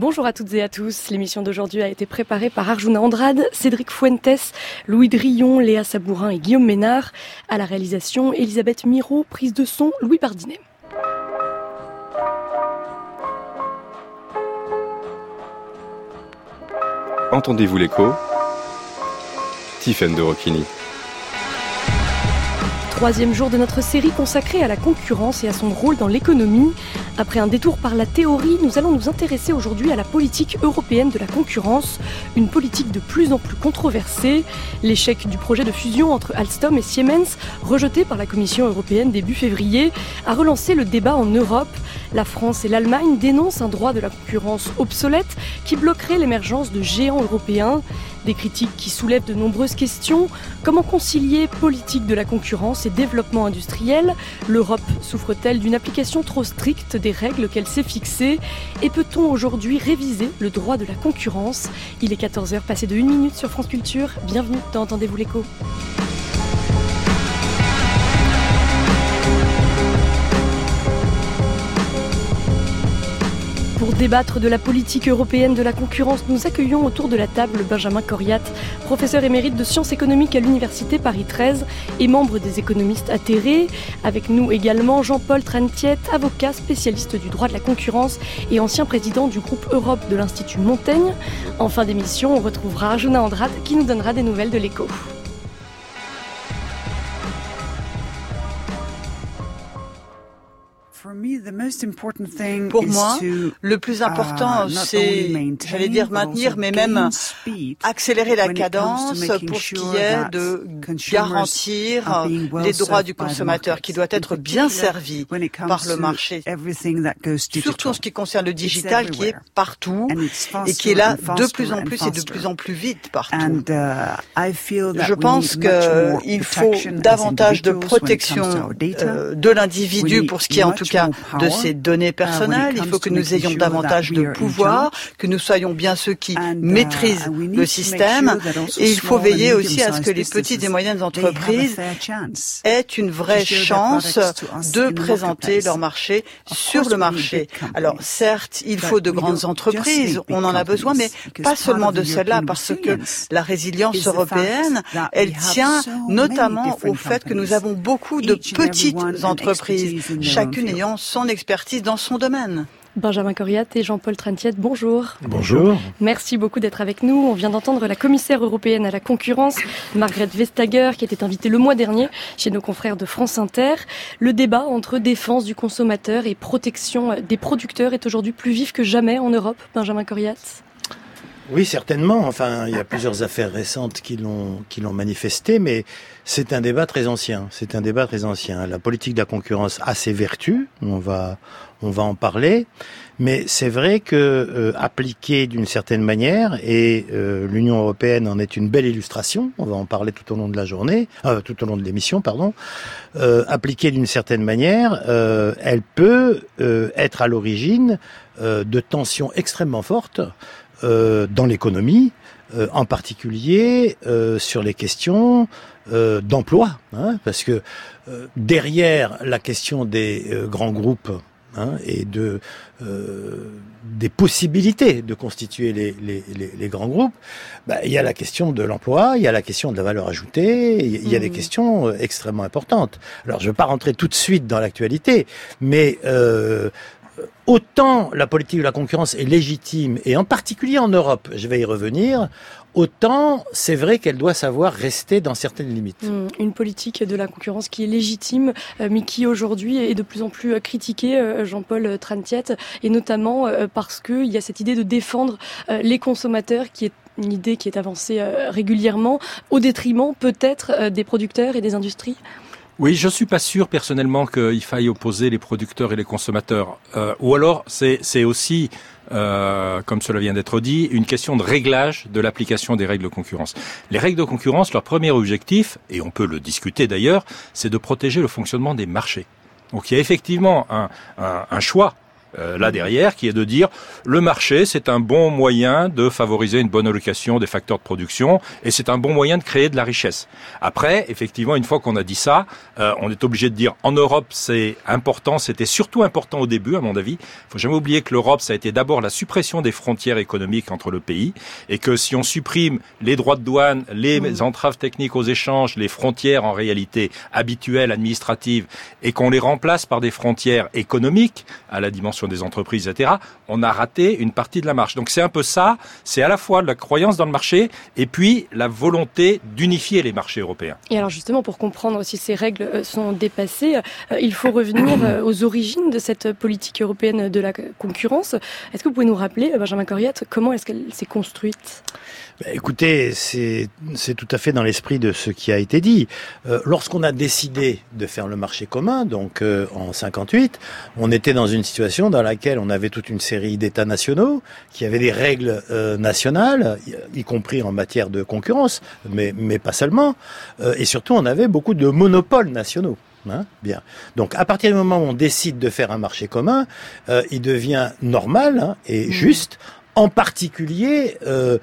Bonjour à toutes et à tous. L'émission d'aujourd'hui a été préparée par Arjuna Andrade, Cédric Fuentes, Louis Drillon, Léa Sabourin et Guillaume Ménard. À la réalisation, Elisabeth Miro, prise de son, Louis Bardinet. Entendez-vous l'écho ? Tiffaine de Rocchini. Troisième jour de notre série consacrée à la concurrence et à son rôle dans l'économie. Après un détour par la théorie, nous allons nous intéresser aujourd'hui à la politique européenne de la concurrence, une politique de plus en plus controversée. L'échec du projet de fusion entre Alstom et Siemens, rejeté par la Commission européenne début février, a relancé le débat en Europe. La France et l'Allemagne dénoncent un droit de la concurrence obsolète qui bloquerait l'émergence de géants européens. Des critiques qui soulèvent de nombreuses questions. Comment concilier politique de la concurrence et développement industriel ? L'Europe souffre-t-elle d'une application trop stricte des règles qu'elle s'est fixées ? Et peut-on aujourd'hui réviser le droit de la concurrence ? Il est 14h passé de 1 minute sur France Culture. Bienvenue dans Entendez-vous l'écho. Pour débattre de la politique européenne de la concurrence, nous accueillons autour de la table Benjamin Coriat, professeur émérite de sciences économiques à l'Université Paris 13 et membre des économistes atterrés. Avec nous également Jean-Paul Trantiet, avocat spécialiste du droit de la concurrence et ancien président du groupe Europe de l'Institut Montaigne. En fin d'émission, on retrouvera Arjuna Andrade qui nous donnera des nouvelles de l'écho. Pour moi, le plus important, c'est, j'allais dire maintenir, mais même accélérer la cadence pour ce qui est de garantir les droits du consommateur, qui doit être bien servi par le marché. Surtout en ce qui concerne le digital, qui est partout et qui est là de plus en plus et de plus en plus vite partout. Je pense qu'il faut davantage de protection de l'individu pour ce qui est en tout cas de ses données personnelles. Il faut que nous ayons davantage de pouvoir, que nous soyons bien ceux qui maîtrisent le système. Et il faut veiller aussi à ce que les petites et moyennes entreprises aient une vraie chance de présenter leur marché sur le marché. Alors certes, il faut de grandes entreprises, on en a besoin, mais pas seulement de celles-là, parce que la résilience européenne, elle tient notamment au fait que nous avons beaucoup de petites entreprises, chacune ayant son expertise dans son domaine. Benjamin Coriat et Jean-Paul Trantiet, bonjour. Bonjour. Merci beaucoup d'être avec nous. On vient d'entendre la commissaire européenne à la concurrence, Margrethe Vestager, qui était invitée le mois dernier chez nos confrères de France Inter. Le débat entre défense du consommateur et protection des producteurs est aujourd'hui plus vif que jamais en Europe. Benjamin Coriat. Oui, certainement. Enfin, il y a plusieurs affaires récentes qui l'ont manifesté, mais c'est un débat très ancien. La politique de la concurrence a ses vertus. On va en parler. Mais c'est vrai que appliquée d'une certaine manière, et l'Union européenne en est une belle illustration. On va en parler tout au long de la journée, tout au long de l'émission, pardon. Appliquée d'une certaine manière, elle peut être à l'origine de tensions extrêmement fortes. Dans l'économie, en particulier sur les questions d'emploi, parce que derrière la question des grands groupes et des possibilités de constituer les grands groupes, il y a la question de l'emploi, il y a la question de la valeur ajoutée, il y a des questions extrêmement importantes. Alors je ne veux pas rentrer tout de suite dans l'actualité, mais autant la politique de la concurrence est légitime, et en particulier en Europe, je vais y revenir, autant c'est vrai qu'elle doit savoir rester dans certaines limites. Une politique de la concurrence qui est légitime, mais qui aujourd'hui est de plus en plus critiquée, Jean-Paul Trantiet, et notamment parce qu'il y a cette idée de défendre les consommateurs, qui est une idée qui est avancée régulièrement, au détriment peut-être des producteurs et des industries. Oui, je suis pas sûr personnellement qu'il faille opposer les producteurs et les consommateurs. Ou alors c'est aussi, comme cela vient d'être dit, une question de réglage de l'application des règles de concurrence. Les règles de concurrence, leur premier objectif, et on peut le discuter d'ailleurs, c'est de protéger le fonctionnement des marchés. Donc il y a effectivement un choix là derrière, qui est de dire le marché, c'est un bon moyen de favoriser une bonne allocation des facteurs de production et c'est un bon moyen de créer de la richesse. Après, effectivement, une fois qu'on a dit ça, on est obligé de dire en Europe, c'est important, c'était surtout important au début, à mon avis. Il faut jamais oublier que l'Europe, ça a été d'abord la suppression des frontières économiques entre le pays et que si on supprime les droits de douane, les entraves techniques aux échanges, les frontières en réalité habituelles, administratives, et qu'on les remplace par des frontières économiques à la dimension des entreprises, etc., on a raté une partie de la marche. Donc c'est un peu ça, c'est à la fois la croyance dans le marché et puis la volonté d'unifier les marchés européens. Et alors justement, pour comprendre si ces règles sont dépassées, il faut revenir aux origines de cette politique européenne de la concurrence. Est-ce que vous pouvez nous rappeler, Benjamin Corriat, comment est-ce qu'elle s'est construite ? Écoutez, c'est tout à fait dans l'esprit de ce qui a été dit. Lorsqu'on a décidé de faire le marché commun, donc en 58, on était dans une situation dans laquelle on avait toute une série d'États nationaux qui avaient des règles nationales, y compris en matière de concurrence, mais pas seulement. Et surtout, on avait beaucoup de monopoles nationaux. Bien. Donc, à partir du moment où on décide de faire un marché commun, il devient normal et juste, en particulier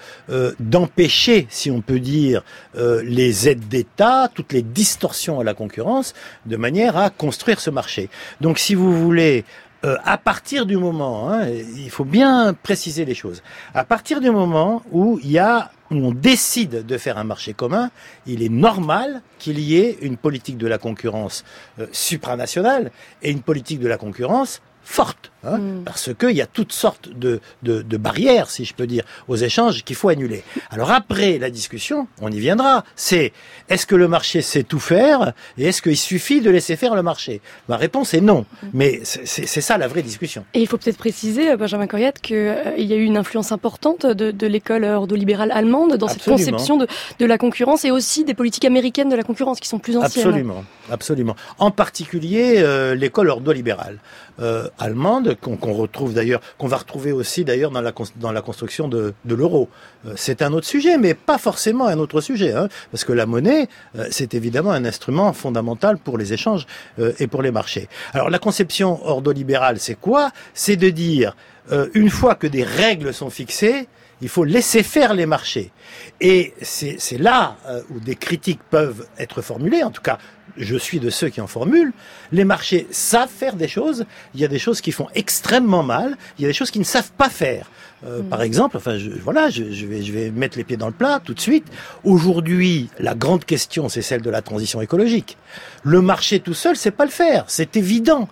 d'empêcher, si on peut dire, les aides d'État, toutes les distorsions à la concurrence, de manière à construire ce marché. Donc, si vous voulez, à partir du moment, il faut bien préciser les choses, à partir du moment où on décide de faire un marché commun, il est normal qu'il y ait une politique de la concurrence supranationale et une politique de la concurrence forte, parce qu'il y a toutes sortes de barrières, si je peux dire, aux échanges qu'il faut annuler. Alors après la discussion, on y viendra, c'est est-ce que le marché sait tout faire et est-ce qu'il suffit de laisser faire le marché ? Ma réponse est non, mais c'est ça la vraie discussion. Et il faut peut-être préciser, Benjamin Corriat, qu'il y a eu une influence importante de l'école ordolibérale allemande dans cette conception de la concurrence et aussi des politiques américaines de la concurrence qui sont plus anciennes. Absolument. En particulier l'école ordolibérale allemande qu'on retrouve d'ailleurs, qu'on va retrouver aussi d'ailleurs dans la construction de l'euro. C'est un autre sujet, mais pas forcément un autre sujet, parce que la monnaie, c'est évidemment un instrument fondamental pour les échanges et pour les marchés. Alors la conception ordolibérale, c'est quoi ? C'est de dire, une fois que des règles sont fixées, il faut laisser faire les marchés. Et c'est là où des critiques peuvent être formulées, en tout cas, je suis de ceux qui en formulent. Les marchés savent faire des choses, il y a des choses qui font extrêmement mal, il y a des choses qui ne savent pas faire. Par exemple, je vais mettre les pieds dans le plat tout de suite. Aujourd'hui, la grande question, c'est celle de la transition écologique. Le marché tout seul, c'est pas le faire, c'est évident.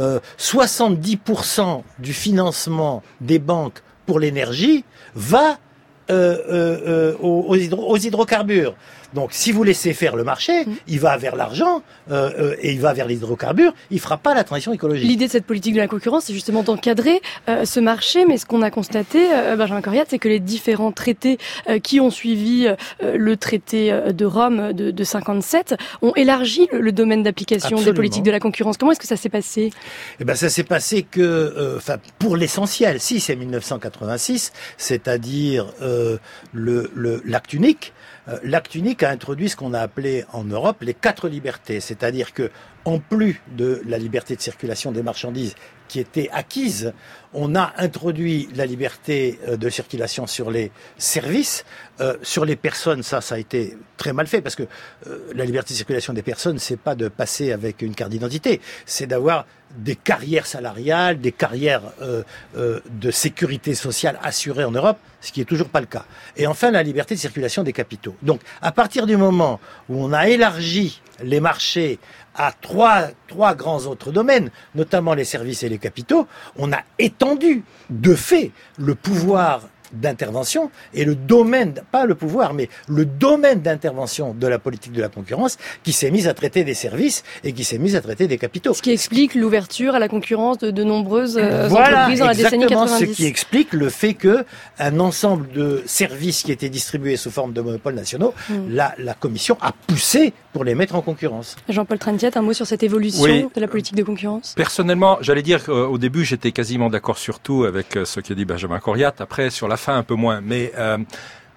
70% du financement des banques pour l'énergie va aux hydrocarbures. Donc, si vous laissez faire le marché, il va vers l'argent et il va vers les hydrocarbures. Il fera pas la transition écologique. L'idée de cette politique de la concurrence, c'est justement d'encadrer ce marché. Mais ce qu'on a constaté, Benjamin Corriat, c'est que les différents traités qui ont suivi le traité de Rome de 57 ont élargi le domaine d'application des politiques de la concurrence. Comment est-ce que ça s'est passé ? Ça s'est passé que, pour l'essentiel, si c'est 1986, c'est-à-dire l'acte unique. L'acte unique a introduit ce qu'on a appelé en Europe les 4 libertés, c'est-à-dire que, en plus de la liberté de circulation des marchandises qui était acquise, on a introduit la liberté de circulation sur les services, sur les personnes. Ça a été très mal fait parce que la liberté de circulation des personnes, c'est pas de passer avec une carte d'identité, c'est d'avoir des carrières salariales, des carrières de sécurité sociale assurées en Europe, ce qui est toujours pas le cas. Et enfin, la liberté de circulation des capitaux. Donc, à partir du moment où on a élargi les marchés à trois grands autres domaines, notamment les services et les capitaux, on a étendu de fait le pouvoir d'intervention et le domaine, pas le pouvoir, mais le domaine d'intervention de la politique de la concurrence qui s'est mise à traiter des services et qui s'est mise à traiter des capitaux. Ce qui explique l'ouverture à la concurrence de nombreuses entreprises dans la décennie 90. Ce qui explique le fait que un ensemble de services qui étaient distribués sous forme de monopoles nationaux, la Commission a poussé pour les mettre en concurrence. Jean-Paul Trentiat, un mot sur cette évolution de la politique de concurrence ? Personnellement, j'allais dire qu'au début, j'étais quasiment d'accord sur tout avec ce qu'a dit Benjamin Corriat. Après, sur la fin, un peu moins. Mais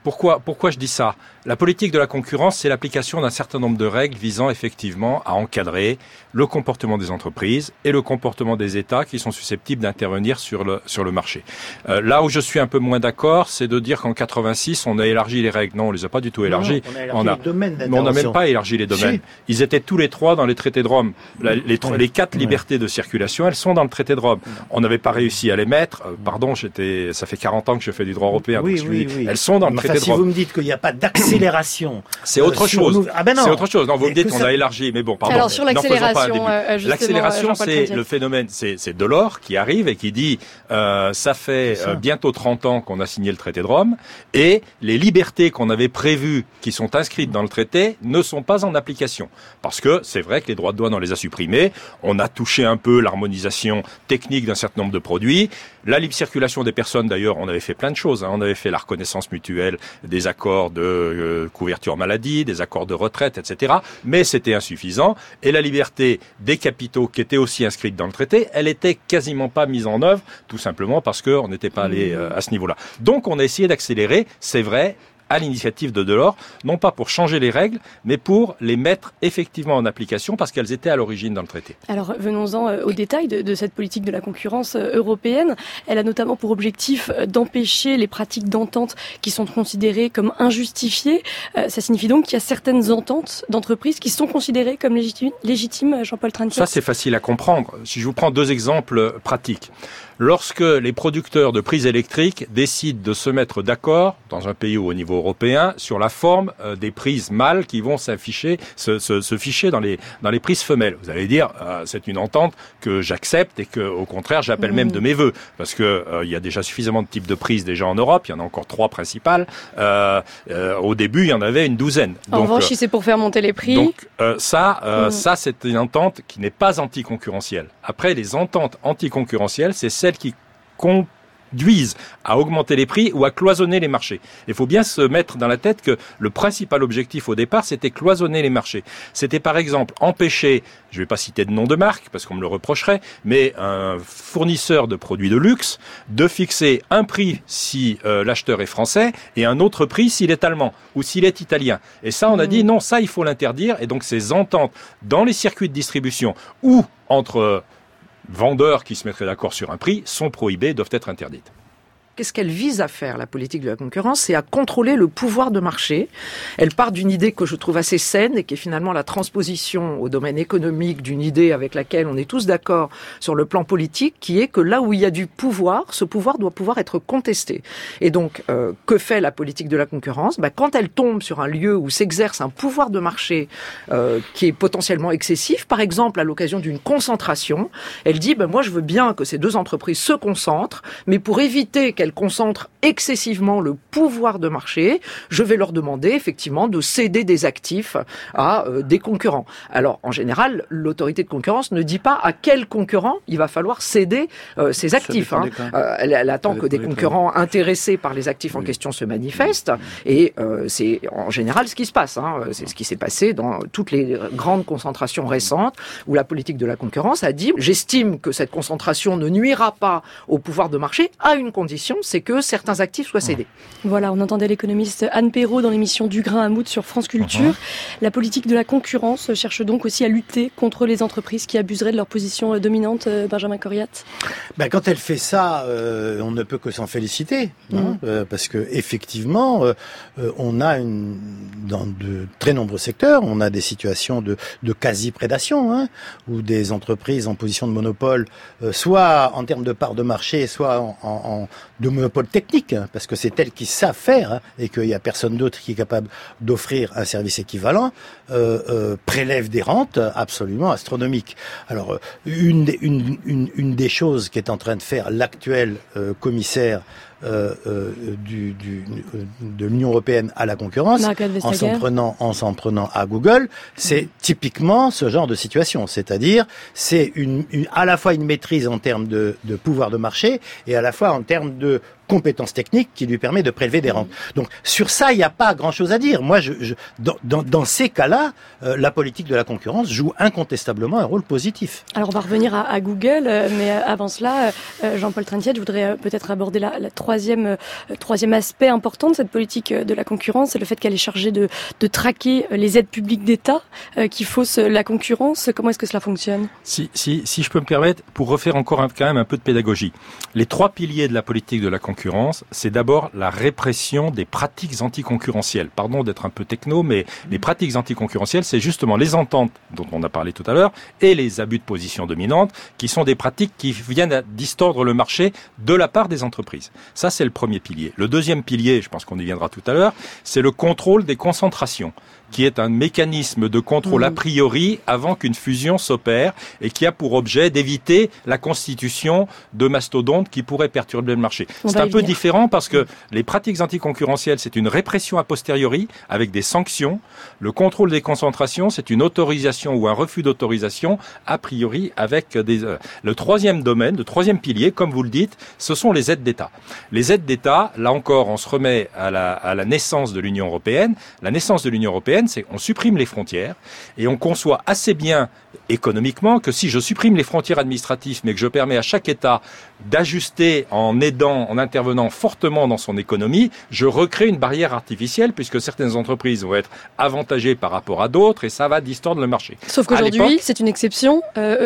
Pourquoi je dis ça ? La politique de la concurrence, c'est l'application d'un certain nombre de règles visant effectivement à encadrer le comportement des entreprises et le comportement des États qui sont susceptibles d'intervenir sur le marché. Là où je suis un peu moins d'accord, c'est de dire qu'en 86, on a élargi les règles. Non, on les a pas du tout élargies. On a les domaines d'intervention. Mais on n'a même pas élargi les domaines. Si. Ils étaient tous les trois dans les traités de Rome. Les 4 libertés de circulation, elles sont dans le traité de Rome. On n'avait pas réussi à les mettre. Ça fait 40 ans que je fais du droit européen. Oui. Elles sont dans le traité de Rome. Si vous me dites qu'il n'y a pas d'accélération, c'est autre chose. Ah ben non. C'est autre chose. Non, vous me dites qu'on a élargi, mais bon, pardon. Alors sur l'accélération, l'accélération, c'est le phénomène. C'est Delors qui arrive et qui dit ça fait bientôt 30 ans qu'on a signé le traité de Rome et les libertés qu'on avait prévues, qui sont inscrites dans le traité, ne sont pas en application. Parce que c'est vrai que les droits de douane, on les a supprimés. On a touché un peu l'harmonisation technique d'un certain nombre de produits. La libre circulation des personnes, d'ailleurs, on avait fait plein de choses. On avait fait la reconnaissance mutuelle des accords de couverture maladie, des accords de retraite, etc. Mais c'était insuffisant. Et la liberté des capitaux, qui était aussi inscrite dans le traité, elle était quasiment pas mise en œuvre, tout simplement parce qu'on n'était pas allé à ce niveau-là. Donc on a essayé d'accélérer, c'est vrai, à l'initiative de Delors, non pas pour changer les règles, mais pour les mettre effectivement en application parce qu'elles étaient à l'origine dans le traité. Alors venons-en au détail de cette politique de la concurrence européenne. Elle a notamment pour objectif d'empêcher les pratiques d'entente qui sont considérées comme injustifiées. Ça signifie donc qu'il y a certaines ententes d'entreprises qui sont considérées comme légitimes, Jean-Paul Trenquet. Ça, c'est facile à comprendre. Si je vous prends 2 exemples pratiques. Lorsque les producteurs de prises électriques décident de se mettre d'accord, dans un pays ou au niveau européen, sur la forme des prises mâles qui vont se ficher dans les prises femelles. Vous allez dire, c'est une entente que j'accepte et que, au contraire, j'appelle même de mes vœux. Parce que il y a déjà suffisamment de types de prises déjà en Europe. Il y en a encore 3 principales. Au début, il y en avait une douzaine. En revanche, si c'est pour faire monter les prix. Donc, ça, c'est une entente qui n'est pas anticoncurrentielle. Après, les ententes anticoncurrentielles, c'est celles qui conduisent à augmenter les prix ou à cloisonner les marchés. Il faut bien se mettre dans la tête que le principal objectif au départ, c'était cloisonner les marchés. C'était par exemple empêcher, je ne vais pas citer de nom de marque parce qu'on me le reprocherait, mais un fournisseur de produits de luxe de fixer un prix si l'acheteur est français et un autre prix s'il est allemand ou s'il est italien. Et ça, on a dit non, ça il faut l'interdire. Et donc ces ententes dans les circuits de distribution ou entre vendeurs qui se mettraient d'accord sur un prix sont prohibés, doivent être interdites. Qu'est-ce qu'elle vise à faire, la politique de la concurrence ? C'est à contrôler le pouvoir de marché. Elle part d'une idée que je trouve assez saine et qui est finalement la transposition au domaine économique d'une idée avec laquelle on est tous d'accord sur le plan politique, qui est que là où il y a du pouvoir, ce pouvoir doit pouvoir être contesté. Et donc, que fait la politique de la concurrence ? Quand elle tombe sur un lieu où s'exerce un pouvoir de marché qui est potentiellement excessif, par exemple à l'occasion d'une concentration, elle dit moi je veux bien que ces 2 entreprises se concentrent, mais pour éviter qu'elles concentrent excessivement le pouvoir de marché, je vais leur demander effectivement de céder des actifs à des concurrents. Alors en général, l'autorité de concurrence ne dit pas à quel concurrent il va falloir céder ses actifs. Elle attend que des concurrents intéressés par les actifs en question se manifestent et c'est en général ce qui se passe. C'est ce qui s'est passé dans toutes les grandes concentrations récentes où la politique de la concurrence a dit j'estime que cette concentration ne nuira pas au pouvoir de marché à une condition, c'est que certains actifs soient cédés. Voilà, on entendait l'économiste Anne Perrault dans l'émission Du grain à moudre sur France Culture. La politique de la concurrence cherche donc aussi à lutter contre les entreprises qui abuseraient de leur position dominante, Benjamin Coriat. Quand elle fait ça, on ne peut que s'en féliciter, parce que effectivement, on a dans de très nombreux secteurs, on a des situations de quasi-prédation, où des entreprises en position de monopole, soit en termes de part de marché, soit de monopole technique, parce que c'est elles qui savent faire et qu'il n'y a personne d'autre qui est capable d'offrir un service équivalent, prélèvent des rentes absolument astronomiques. Alors, une des choses qu'est en train de faire l'actuel commissaire de l'Union européenne à la concurrence, en s'en prenant à Google, c'est typiquement ce genre de situation. C'est-à-dire, c'est à la fois une maîtrise en termes de pouvoir de marché et à la fois en termes de compétence technique qui lui permet de prélever des rentes. Donc sur ça, il n'y a pas grand-chose à dire. Moi, dans ces cas-là, la politique de la concurrence joue incontestablement un rôle positif. Alors on va revenir à Google, mais avant cela, Jean-Paul Trentiette, je voudrais peut-être aborder la troisième aspect important de cette politique de la concurrence, c'est le fait qu'elle est chargée de traquer les aides publiques d'État qui faussent la concurrence. Comment est-ce que cela fonctionne ? Si je peux me permettre, pour refaire encore quand même un peu de pédagogie. Les trois piliers de la politique de la concurrence, c'est d'abord la répression des pratiques anticoncurrentielles. Pardon d'être un peu techno, mais les pratiques anticoncurrentielles, c'est justement les ententes dont on a parlé tout à l'heure et les abus de position dominante qui sont des pratiques qui viennent à distordre le marché de la part des entreprises. Ça, c'est le premier pilier. Le deuxième pilier, je pense qu'on y viendra tout à l'heure, c'est le contrôle des concentrations, qui est un mécanisme de contrôle a priori avant qu'une fusion s'opère et qui a pour objet d'éviter la constitution de mastodontes qui pourraient perturber le marché. C'est un peu différent parce que les pratiques anticoncurrentielles, c'est une répression a posteriori avec des sanctions. Le contrôle des concentrations, c'est une autorisation ou un refus d'autorisation a priori avec des... Le troisième domaine, le troisième pilier, comme vous le dites, ce sont les aides d'État. Les aides d'État, là encore, on se remet à la naissance de l'Union européenne. La naissance de l'Union européenne, c'est qu'on supprime les frontières et on conçoit assez bien économiquement que si je supprime les frontières administratives mais que je permets à chaque État d'ajuster en aidant, en intervenant fortement dans son économie, je recrée une barrière artificielle puisque certaines entreprises vont être avantagées par rapport à d'autres et ça va distordre le marché. Sauf qu'aujourd'hui, c'est une exception.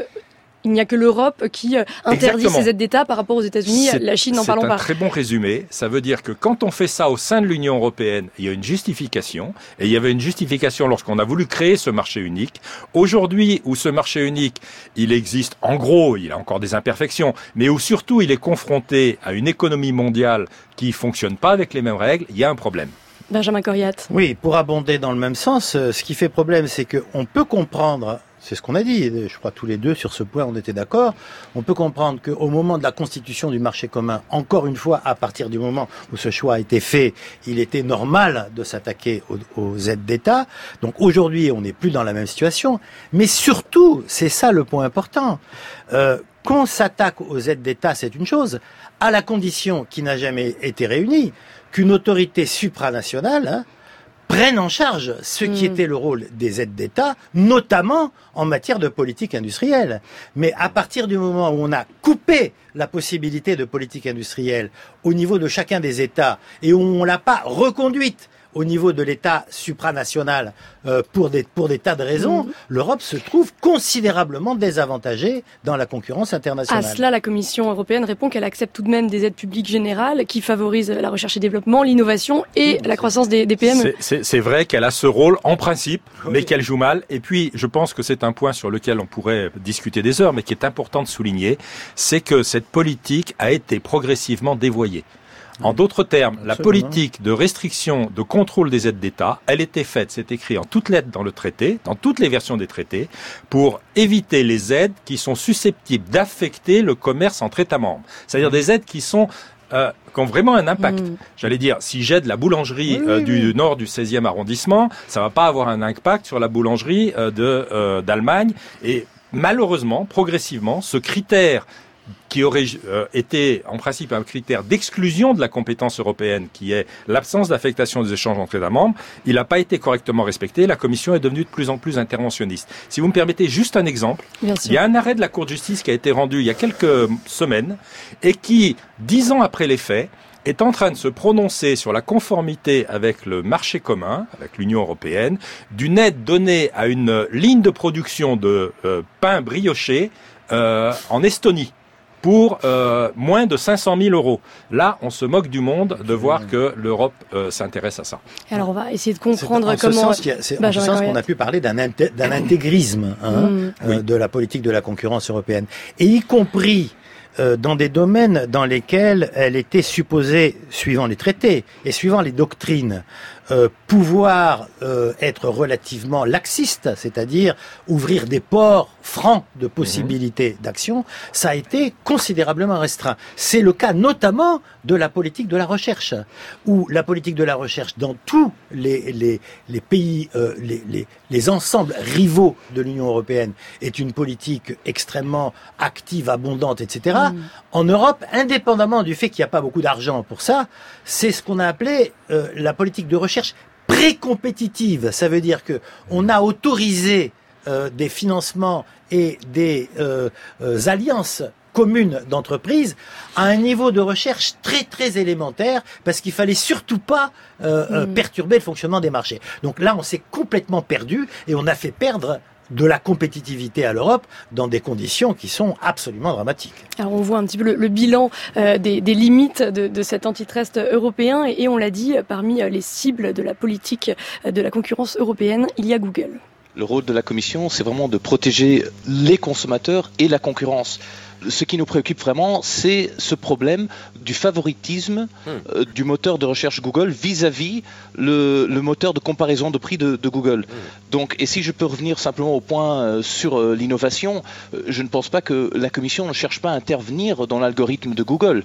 Il n'y a que l'Europe qui interdit ces aides d'État par rapport aux États-Unis. La Chine, n'en parlons pas. C'est un très bon résumé. Ça veut dire que quand on fait ça au sein de l'Union européenne, il y a une justification. Et il y avait une justification lorsqu'on a voulu créer ce marché unique. Aujourd'hui, où ce marché unique, il existe, en gros, il a encore des imperfections, mais où surtout il est confronté à une économie mondiale qui fonctionne pas avec les mêmes règles, il y a un problème. Benjamin Coriat. Oui, pour abonder dans le même sens, ce qui fait problème, c'est qu'on peut comprendre... C'est ce qu'on a dit, je crois tous les deux sur ce point on était d'accord. On peut comprendre qu'au moment de la constitution du marché commun, encore une fois, à partir du moment où ce choix a été fait, il était normal de s'attaquer aux aides d'État. Donc aujourd'hui, on n'est plus dans la même situation. Mais surtout, c'est ça le point important, qu'on s'attaque aux aides d'État, c'est une chose, à la condition qui n'a jamais été réunie, qu'une autorité supranationale prennent en charge ce qui était le rôle des aides d'État, notamment en matière de politique industrielle. Mais à partir du moment où on a coupé la possibilité de politique industrielle au niveau de chacun des États et où on l'a pas reconduite au niveau de l'État supranational pour des tas de raisons, l'Europe se trouve considérablement désavantagée dans la concurrence internationale. À cela, la Commission européenne répond qu'elle accepte tout de même des aides publiques générales qui favorisent la recherche et développement, l'innovation et la croissance des PME. C'est vrai qu'elle a ce rôle en principe, mais qu'elle joue mal. Et puis, je pense que c'est un point sur lequel on pourrait discuter des heures, mais qui est important de souligner, c'est que cette politique a été progressivement dévoyée. En d'autres termes, la politique de restriction, de contrôle des aides d'État, elle était faite, c'est écrit en toutes lettres dans le traité, dans toutes les versions des traités, pour éviter les aides qui sont susceptibles d'affecter le commerce entre États membres. C'est-à-dire des aides qui sont qui ont vraiment un impact. J'allais dire, si j'aide la boulangerie du nord du 16e arrondissement, ça va pas avoir un impact sur la boulangerie d'Allemagne. Et malheureusement, progressivement, ce critère qui aurait été en principe un critère d'exclusion de la compétence européenne, qui est l'absence d'affectation des échanges entre États membres, il n'a pas été correctement respecté. La Commission est devenue de plus en plus interventionniste. Si vous me permettez juste un exemple, il y a un arrêt de la Cour de justice qui a été rendu il y a quelques semaines et qui, 10 ans après les faits, est en train de se prononcer sur la conformité avec le marché commun, avec l'Union européenne, d'une aide donnée à une ligne de production de pain brioché en Estonie, pour moins de 500 000 euros. Là, on se moque du monde de voir que l'Europe s'intéresse à ça. Alors, on va essayer de comprendre comment... C'est en ce sens qu'on a pu parler d'un intégrisme de la politique de la concurrence européenne. Et y compris dans des domaines dans lesquels elle était supposée, suivant les traités et suivant les doctrines, pouvoir être relativement laxiste, c'est-à-dire ouvrir des ports francs de possibilités d'action, ça a été considérablement restreint. C'est le cas notamment de la politique de la recherche, où la politique de la recherche dans tous les pays, les ensembles rivaux de l'Union européenne est une politique extrêmement active, abondante, etc. ça, en Europe, indépendamment du fait qu'il n'y a pas beaucoup d'argent pour ça, c'est ce qu'on a appelé la politique de recherche pré-compétitive. Ça veut dire que on a autorisé des financements et des alliances communes d'entreprises à un niveau de recherche très très élémentaire, parce qu'il fallait surtout pas perturber le fonctionnement des marchés. Donc là, on s'est complètement perdu et on a fait perdre de la compétitivité à l'Europe dans des conditions qui sont absolument dramatiques. Alors on voit un petit peu le bilan des limites de cet antitrust européen et on l'a dit, parmi les cibles de la politique de la concurrence européenne, il y a Google. Le rôle de la Commission, c'est vraiment de protéger les consommateurs et la concurrence. Ce qui nous préoccupe vraiment, c'est ce problème du favoritisme du moteur de recherche Google vis-à-vis le moteur de comparaison de prix de Google. Donc, et si je peux revenir simplement au point sur l'innovation, je ne pense pas que la Commission ne cherche pas à intervenir dans l'algorithme de Google.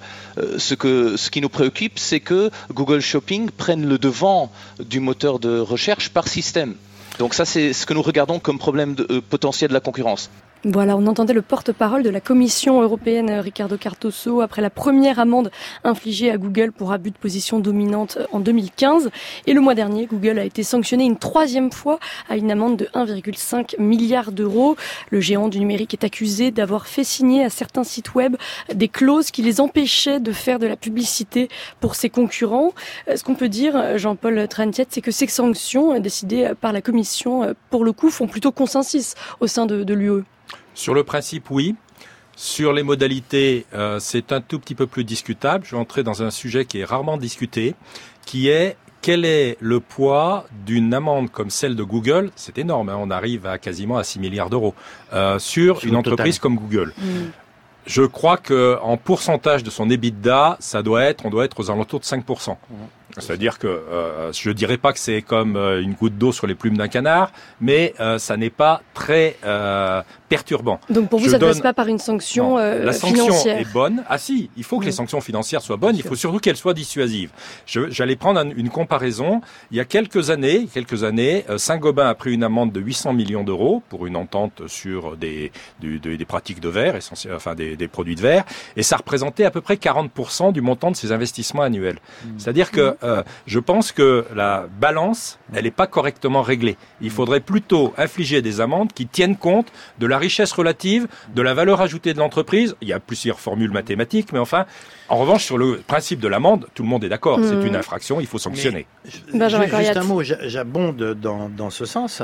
Ce qui nous préoccupe, c'est que Google Shopping prenne le devant du moteur de recherche par système. Donc ça, c'est ce que nous regardons comme problème potentiel de la concurrence. Voilà, on entendait le porte-parole de la Commission européenne, Riccardo Cardoso, après la première amende infligée à Google pour abus de position dominante en 2015. Et le mois dernier, Google a été sanctionné une 3e fois à une amende de 1,5 milliard d'euros. Le géant du numérique est accusé d'avoir fait signer à certains sites web des clauses qui les empêchaient de faire de la publicité pour ses concurrents. Ce qu'on peut dire, Jean-Paul Trentiet, c'est que ces sanctions décidées par la Commission, pour le coup, font plutôt consensus au sein de l'UE. Sur le principe, oui. Sur les modalités, c'est un tout petit peu plus discutable. Je vais entrer dans un sujet qui est rarement discuté, qui est quel est le poids d'une amende comme celle de Google. C'est énorme, hein, on arrive à quasiment à 6 milliards d'euros sur une entreprise comme Google. Je crois que en pourcentage de son EBITDA, on doit être aux alentours de 5%. C'est-à-dire que je dirais pas que c'est comme une goutte d'eau sur les plumes d'un canard, mais ça n'est pas très perturbant. Donc pour vous, ça ne passe pas par une sanction la financière. sanction est bonne. Ah si, il faut que les sanctions financières soient bonnes. Il faut surtout qu'elles soient dissuasives. J'allais prendre une comparaison. Il y a quelques années, Saint-Gobain a pris une amende de 800 millions d'euros pour une entente sur des pratiques de verre, enfin des produits de verre, et ça représentait à peu près 40% du montant de ses investissements annuels. C'est-à-dire que je pense que la balance, elle n'est pas correctement réglée. Il faudrait plutôt infliger des amendes qui tiennent compte de la richesse relative, de la valeur ajoutée de l'entreprise. Il y a plusieurs formules mathématiques, mais enfin, en revanche, sur le principe de l'amende, tout le monde est d'accord. C'est une infraction, il faut sanctionner. Juste un mot, j'abonde dans ce sens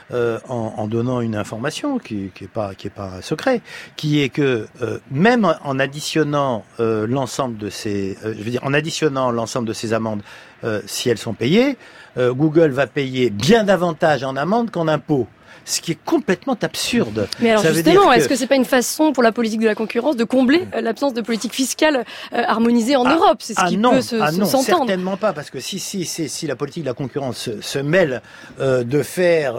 en donnant une information qui est pas secret, qui est que même en additionnant l'ensemble de ces, en additionnant l'ensemble de ces amendes, si elles sont payées, Google va payer bien davantage en amende qu'en impôts. Ce qui est complètement absurde. Mais alors justement, est-ce que c'est pas une façon pour la politique de la concurrence de combler l'absence de politique fiscale harmonisée en Europe? C'est ce qui peut s'entendre. Certainement pas, parce que si la politique de la concurrence se mêle de faire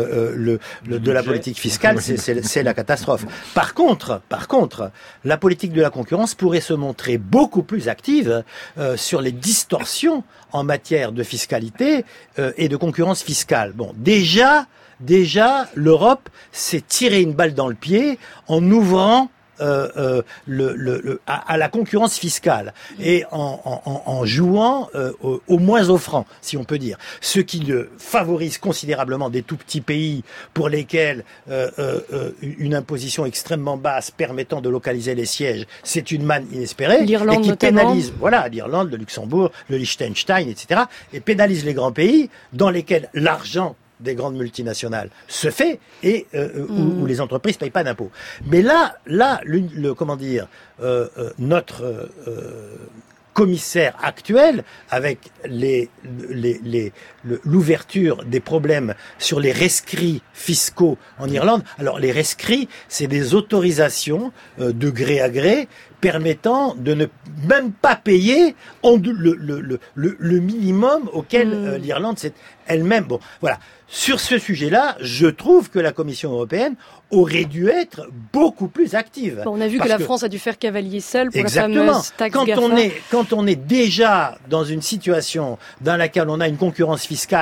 de la politique fiscale, c'est la catastrophe. Par contre, la politique de la concurrence pourrait se montrer beaucoup plus active sur les distorsions en matière de fiscalité et de concurrence fiscale. Bon, Déjà, l'Europe s'est tiré une balle dans le pied en ouvrant à la concurrence fiscale et en jouant au moins offrant, si on peut dire. Ce qui favorise considérablement des tout petits pays pour lesquels une imposition extrêmement basse permettant de localiser les sièges, c'est une manne inespérée. L'Irlande et qui notamment. Pénalise, l'Irlande, le Luxembourg, le Liechtenstein, etc. et pénalise les grands pays dans lesquels l'argent des grandes multinationales se fait et où les entreprises payent pas d'impôts. Mais là, notre commissaire actuel, avec l'ouverture des problèmes sur les rescrits fiscaux en Irlande. Alors les rescrits, c'est des autorisations de gré à gré permettant de ne même pas payer le minimum auquel l'Irlande s'est elle-même. Bon, voilà. Sur ce sujet-là, je trouve que la Commission européenne aurait dû être beaucoup plus active. Bon, on a vu que la France a dû faire cavalier seul pour exactement. La fameuse taxe GAFA. Quand on est déjà dans une situation dans laquelle on a une concurrence fiscale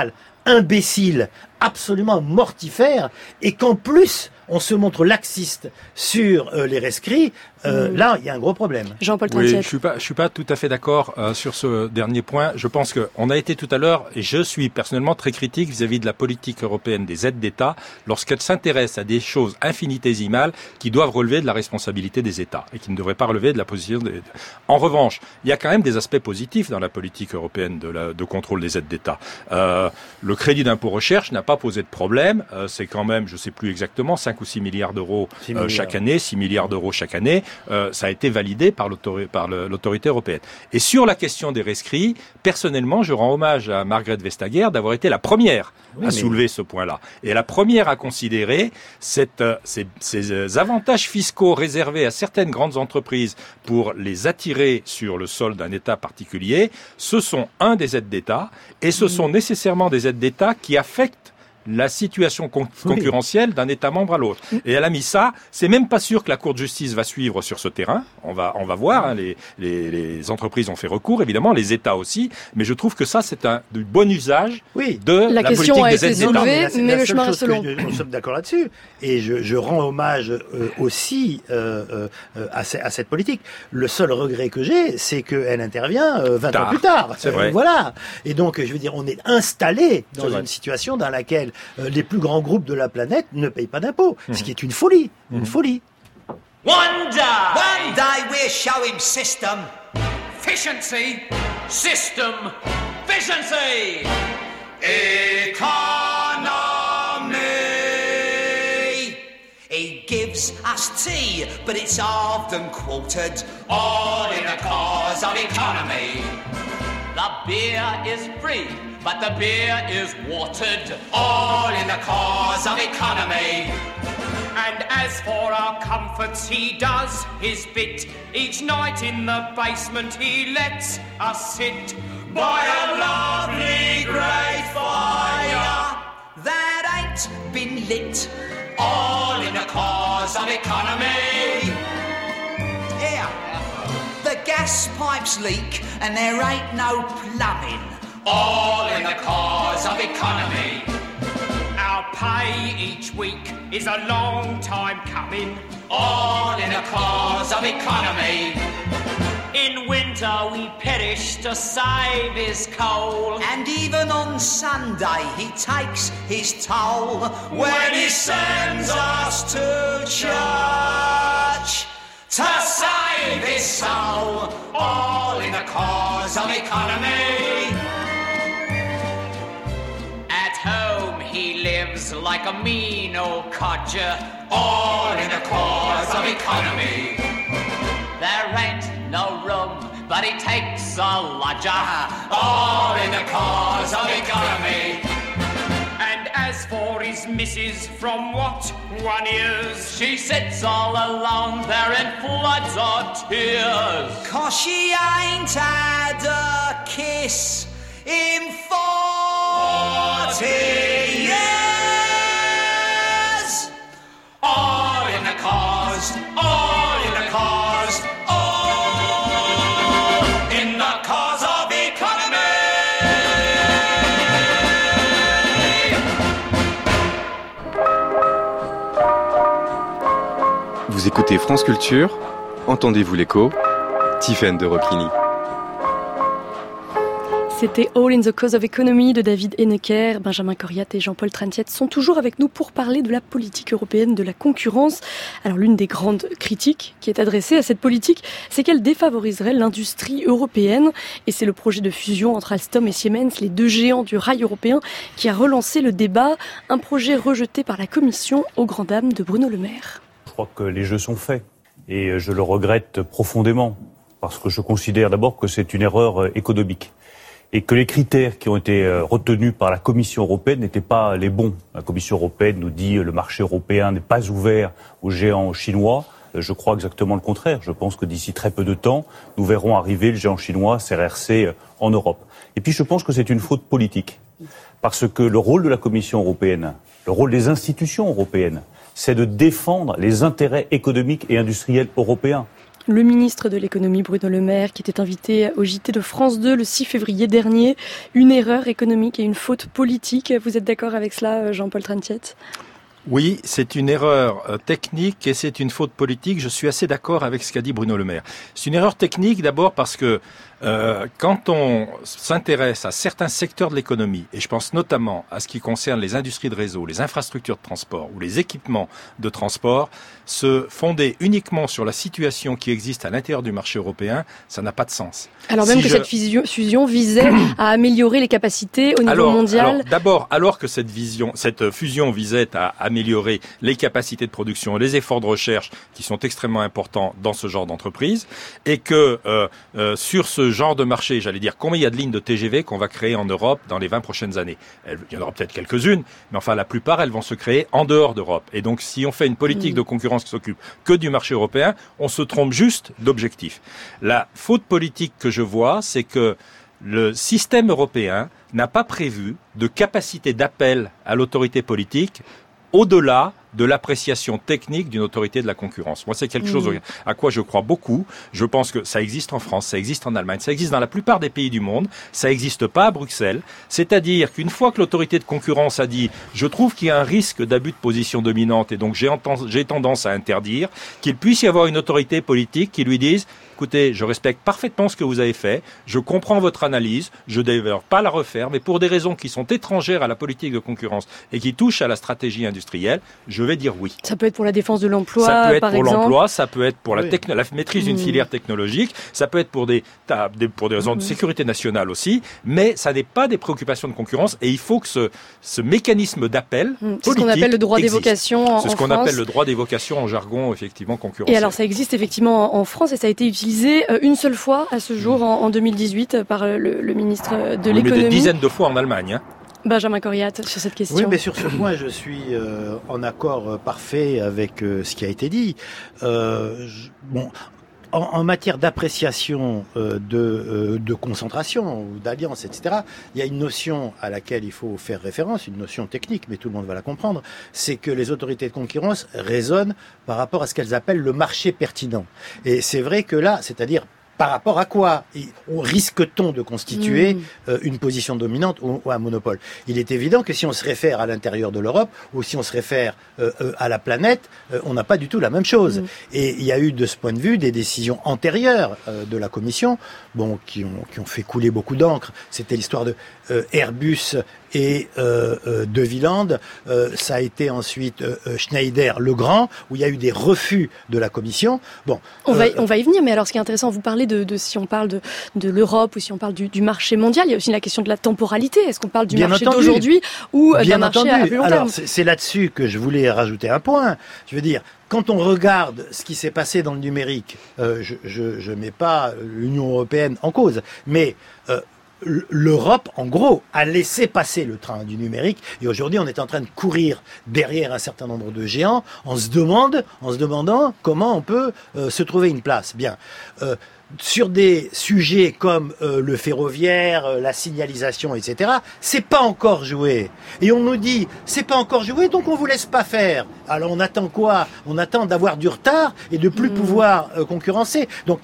imbécile, absolument mortifère, et qu'en plus on se montre laxiste sur les rescrits, là il y a un gros problème. Jean-Paul Trentiette. Oui, je suis pas tout à fait d'accord sur ce dernier point. Je pense qu'on a été tout à l'heure, et je suis personnellement très critique vis-à-vis de la politique européenne des aides d'État lorsqu'elle s'intéresse à des choses infinitésimales qui doivent relever de la responsabilité des États et qui ne devraient pas relever de la position des... En revanche, il y a quand même des aspects positifs dans la politique européenne de contrôle des aides d'État. Le crédit d'impôt recherche n'a pas posé de problème. C'est quand même, je sais plus exactement, 5 ou 6 milliards d'euros chaque année, 6 milliards d'euros chaque année. Ça a été validé par l'autorité européenne. Et sur la question des rescrits, personnellement, je rends hommage à Margrethe Vestager d'avoir été la première à soulever ce point-là. Et la première à considérer ces avantages fiscaux réservés à certaines grandes entreprises pour les attirer sur le sol d'un État particulier. Ce sont des aides d'État, et ce sont nécessairement des aides d'État qui affectent la situation concurrentielle d'un État membre à l'autre. Et elle a mis ça. C'est même pas sûr que la Cour de justice va suivre sur ce terrain. On va voir. Hein, les entreprises ont fait recours, évidemment, les États aussi. Mais je trouve que ça, c'est du bon usage de la politique des aides d'État. Mais le chemin reste long. Nous sommes d'accord là-dessus. Et je rends hommage aussi à cette politique. Le seul regret que j'ai, c'est qu'elle intervient 20 ans plus tard. C'est vrai. Voilà. Et donc, je veux dire, on est installé dans une situation dans laquelle les plus grands groupes de la planète ne payent pas d'impôts, ce qui est une folie, une folie. One day we're showing system efficiency, system efficiency, economy. He gives us tea, but it's often quartered, all in the cause of economy. The beer is free, but the beer is watered, all in the cause of economy. And as for our comforts, he does his bit. Each night in the basement he lets us sit by a lovely great fire that ain't been lit, all in the cause of economy. Yeah. The gas pipes leak and there ain't no plumbing, all in the cause of economy. Our pay each week is a long time coming, all in the cause of economy. In winter we perish to save his coal, and even on Sunday he takes his toll when he sends us to church to save his soul, all in the cause of economy. At home he lives like a mean old codger, all in the cause of economy. There ain't no room, but he takes a lodger, all in the cause of economy. And as for his missus, from what one hears, she sits all alone there and floods of tears, 'cause she ain't had a kiss in 40 years. All in the cause, all in the cause, all in the cause of economy. Vous écoutez France Culture, entendez-vous l'écho, Tiffaine de Roquigny. C'était All in the Cause of Economy de David Hennecker. Benjamin Coriat et Jean-Paul Trentiette sont toujours avec nous pour parler de la politique européenne de la concurrence. Alors l'une des grandes critiques qui est adressée à cette politique, c'est qu'elle défavoriserait l'industrie européenne. Et c'est le projet de fusion entre Alstom et Siemens, les deux géants du rail européen, qui a relancé le débat. Un projet rejeté par la Commission aux grandes dames de Bruno Le Maire. Je crois que les jeux sont faits et je le regrette profondément parce que je considère d'abord que c'est une erreur économique et que les critères qui ont été retenus par la Commission européenne n'étaient pas les bons. La Commission européenne nous dit que le marché européen n'est pas ouvert aux géants chinois. Je crois exactement le contraire. Je pense que d'ici très peu de temps, nous verrons arriver le géant chinois CRRC en Europe. Et puis je pense que c'est une faute politique parce que le rôle de la Commission européenne, le rôle des institutions européennes, c'est de défendre les intérêts économiques et industriels européens. Le ministre de l'économie Bruno Le Maire, qui était invité au JT de France 2 le 6 février dernier, une erreur économique et une faute politique. Vous êtes d'accord avec cela, Jean-Paul Trentiette ? Oui, c'est une erreur technique et c'est une faute politique. Je suis assez d'accord avec ce qu'a dit Bruno Le Maire. C'est une erreur technique d'abord parce que quand on s'intéresse à certains secteurs de l'économie, et je pense notamment à ce qui concerne les industries de réseau, les infrastructures de transport ou les équipements de transport, se fonder uniquement sur la situation qui existe à l'intérieur du marché européen, ça n'a pas de sens. Alors même cette fusion visait à améliorer les capacités au niveau mondial. Alors d'abord, alors que cette fusion visait à améliorer les capacités de production et les efforts de recherche qui sont extrêmement importants dans ce genre d'entreprise, et que sur ce genre de marché, j'allais dire, combien il y a de lignes de TGV qu'on va créer en Europe dans les 20 prochaines années? Il y en aura peut-être quelques-unes, mais enfin la plupart, elles vont se créer en dehors d'Europe. Et donc si on fait une politique de concurrence qui s'occupe que du marché européen, on se trompe juste d'objectif. La faute politique que je vois, c'est que le système européen n'a pas prévu de capacité d'appel à l'autorité politique au-delà de l'appréciation technique d'une autorité de la concurrence. Moi, c'est quelque chose à quoi je crois beaucoup. Je pense que ça existe en France, ça existe en Allemagne, ça existe dans la plupart des pays du monde, ça n'existe pas à Bruxelles. C'est-à-dire qu'une fois que l'autorité de concurrence a dit « je trouve qu'il y a un risque d'abus de position dominante et donc j'ai tendance à interdire », qu'il puisse y avoir une autorité politique qui lui dise « écoutez, je respecte parfaitement ce que vous avez fait, je comprends votre analyse, je ne devrais pas la refaire, mais pour des raisons qui sont étrangères à la politique de concurrence et qui touchent à la stratégie industrielle, je vais dire oui. » Ça peut être pour la défense de l'emploi, par exemple. Ça peut être pour exemple. l'emploi, ça peut être pour la maîtrise d'une filière technologique, ça peut être pour des raisons de sécurité nationale aussi, mais ça n'est pas des préoccupations de concurrence et il faut que ce mécanisme d'appel politique c'est ce qu'on appelle le droit d'évocation en France. C'est ce qu'on appelle le droit d'évocation en jargon, effectivement, concurrentiel. Et alors ça existe effectivement en France et ça a été utilisé une seule fois à ce jour en 2018 par le ministre de l'économie. Mais des dizaines de fois en Allemagne, hein. Benjamin Coriat, sur cette question. Oui, mais sur ce point, je suis en accord parfait avec ce qui a été dit. En matière d'appréciation de concentration ou d'alliance, etc., il y a une notion à laquelle il faut faire référence, une notion technique, mais tout le monde va la comprendre, c'est que les autorités de concurrence raisonnent par rapport à ce qu'elles appellent le marché pertinent. Et c'est vrai que là, c'est-à-dire par rapport à quoi risque-t-on de constituer une position dominante ou un monopole? Il est évident que si on se réfère à l'intérieur de l'Europe ou si on se réfère à la planète, on n'a pas du tout la même chose. Et il y a eu de ce point de vue des décisions antérieures de la Commission, qui ont fait couler beaucoup d'encre. C'était l'histoire de Airbus et de Wieland. Ça a été ensuite Schneider le Grand, où il y a eu des refus de la Commission. On va y venir, mais alors ce qui est intéressant, vous parlez de si on parle de l'Europe ou si on parle du marché mondial, il y a aussi la question de la temporalité. Est-ce qu'on parle du marché d'aujourd'hui ou d'un marché à plus long terme? Alors c'est là-dessus que je voulais rajouter un point. Je veux dire, quand on regarde ce qui s'est passé dans le numérique, je mets pas l'Union européenne en cause, mais l'Europe, en gros, a laissé passer le train du numérique et aujourd'hui on est en train de courir derrière un certain nombre de géants en se demandant comment on peut se trouver une place. Bien. Sur des sujets comme le ferroviaire, la signalisation, etc., c'est pas encore joué. Et on nous dit, c'est pas encore joué, donc on vous laisse pas faire. Alors on attend quoi? On attend d'avoir du retard et de plus pouvoir concurrencer. Donc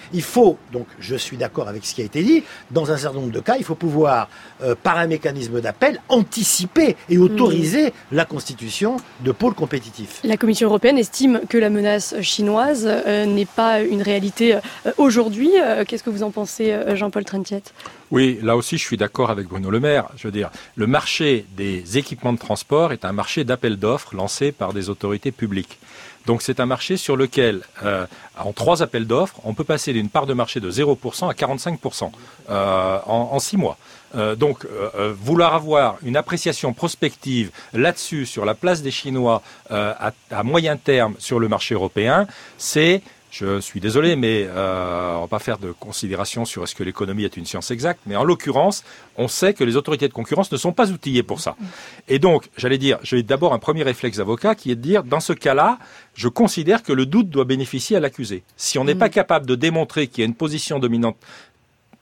je suis d'accord avec ce qui a été dit, dans un certain nombre de cas, il faut pouvoir, par un mécanisme d'appel, anticiper et autoriser la constitution de pôles compétitifs. La Commission européenne estime que la menace chinoise n'est pas une réalité aujourd'hui. Qu'est-ce que vous en pensez, Jean-Paul Trentiette? Oui, là aussi, je suis d'accord avec Bruno Le Maire. Je veux dire, le marché des équipements de transport est un marché d'appel d'offres lancé par des autorités publiques. Donc, c'est un marché sur lequel, en 3 appels d'offres, on peut passer d'une part de marché de 0% à 45% en 6 mois. Vouloir avoir une appréciation prospective là-dessus, sur la place des Chinois à moyen terme sur le marché européen, je suis désolé, mais on va pas faire de considération sur est-ce que l'économie est une science exacte, mais en l'occurrence, on sait que les autorités de concurrence ne sont pas outillées pour ça. Et donc, j'ai d'abord un premier réflexe d'avocat qui est de dire, dans ce cas-là, je considère que le doute doit bénéficier à l'accusé. Si on n'est pas capable de démontrer qu'il y a une position dominante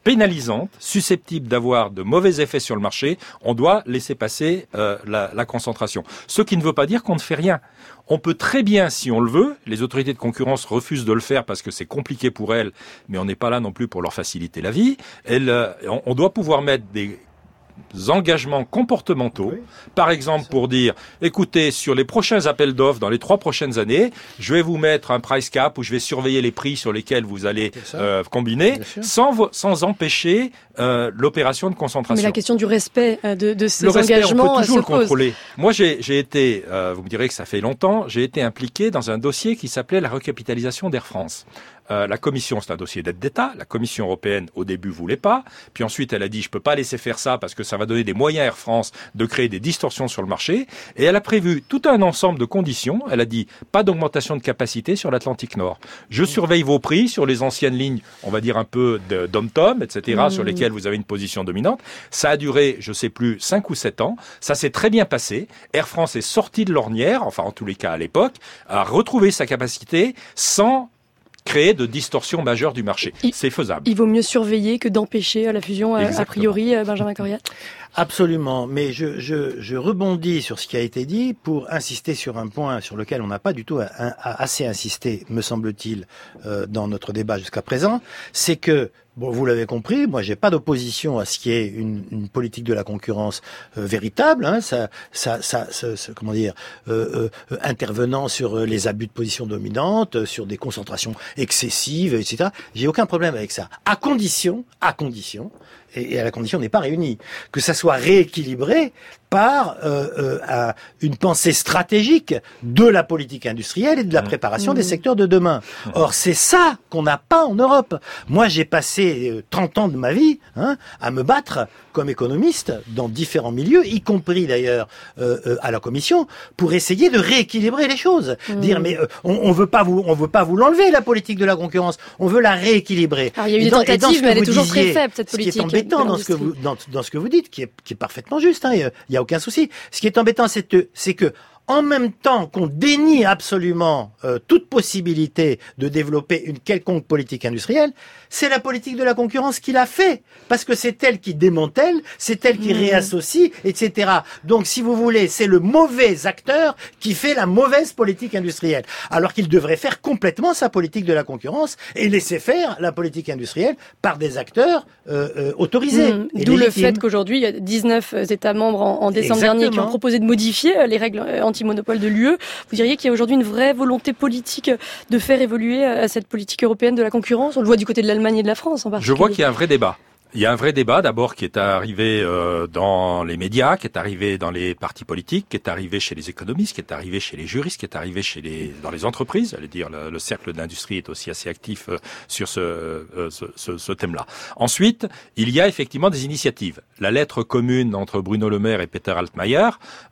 pénalisantes, susceptibles d'avoir de mauvais effets sur le marché, on doit laisser passer la concentration. Ce qui ne veut pas dire qu'on ne fait rien. On peut très bien, si on le veut, les autorités de concurrence refusent de le faire parce que c'est compliqué pour elles, mais on n'est pas là non plus pour leur faciliter la vie. On doit pouvoir mettre des engagements comportementaux, oui. Par exemple pour dire, écoutez, sur les prochains appels d'offres, dans les 3 prochaines années, je vais vous mettre un price cap où je vais surveiller les prix sur lesquels vous allez combiner, sans empêcher l'opération de concentration. Mais la question du respect de ces engagements se pose. Le respect, on peut toujours le pose. contrôler. Moi, j'ai été, vous me direz que ça fait longtemps, j'ai été impliqué dans un dossier qui s'appelait la recapitalisation d'Air France. La Commission, c'est un dossier d'aide d'État. La Commission européenne, au début, voulait pas. Puis ensuite, elle a dit, je peux pas laisser faire ça parce que ça va donner des moyens à Air France de créer des distorsions sur le marché. Et elle a prévu tout un ensemble de conditions. Elle a dit, pas d'augmentation de capacité sur l'Atlantique Nord. Je surveille vos prix sur les anciennes lignes, on va dire un peu d'Om-Tom, etc., sur lesquelles vous avez une position dominante. Ça a duré, je sais plus, 5 ou 7 ans. Ça s'est très bien passé. Air France est sortie de l'ornière, enfin, en tous les cas à l'époque, a retrouvé sa capacité sans créer de distorsions majeures du marché. C'est faisable. Il vaut mieux surveiller que d'empêcher la fusion, a priori, Benjamin Corriat. Absolument, mais je rebondis sur ce qui a été dit pour insister sur un point sur lequel on n'a pas du tout assez insisté, me semble-t-il, dans notre débat jusqu'à présent, c'est que, bon, vous l'avez compris, moi j'ai pas d'opposition à ce qui est une politique de la concurrence véritable, hein, comment dire, intervenant sur les abus de position dominante, sur des concentrations excessives, etc. J'ai aucun problème avec ça, à condition, et à la condition n'est pas réunie, que ça soit rééquilibré par une pensée stratégique de la politique industrielle et de la préparation des secteurs de demain. Or, c'est ça qu'on n'a pas en Europe. Moi, j'ai passé 30 ans de ma vie à me battre comme économiste dans différents milieux, y compris d'ailleurs à la Commission, pour essayer de rééquilibrer les choses. Dire, mais on veut pas vous l'enlever, la politique de la concurrence. On veut la rééquilibrer. Alors, il y a eu des tentatives, mais elle est toujours très faible, cette politique. Ce qui est embêtant dans ce que vous dites, qui est parfaitement juste, il y a aucun souci. Ce qui est embêtant, c'est que en même temps qu'on dénie absolument toute possibilité de développer une quelconque politique industrielle, c'est la politique de la concurrence qui l'a fait. Parce que c'est elle qui démantèle, c'est elle qui réassocie, etc. Donc, si vous voulez, c'est le mauvais acteur qui fait la mauvaise politique industrielle. Alors qu'il devrait faire complètement sa politique de la concurrence et laisser faire la politique industrielle par des acteurs autorisés. D'où le fait qu'aujourd'hui, il y a 19 États membres en décembre dernier qui ont proposé de modifier les règles anti-monopole de l'UE. Vous diriez qu'il y a aujourd'hui une vraie volonté politique de faire évoluer cette politique européenne de la concurrence? On le voit du côté de l'Allemagne et de la France en particulier. Je vois qu'il y a un vrai débat. Il y a un vrai débat d'abord qui est arrivé dans les médias, qui est arrivé dans les partis politiques, qui est arrivé chez les économistes, qui est arrivé chez les juristes, qui est arrivé dans les entreprises. J'allais dire le cercle de l'industrie est aussi assez actif sur ce thème-là. Ensuite, il y a effectivement des initiatives. La lettre commune entre Bruno Le Maire et Peter Altmaier,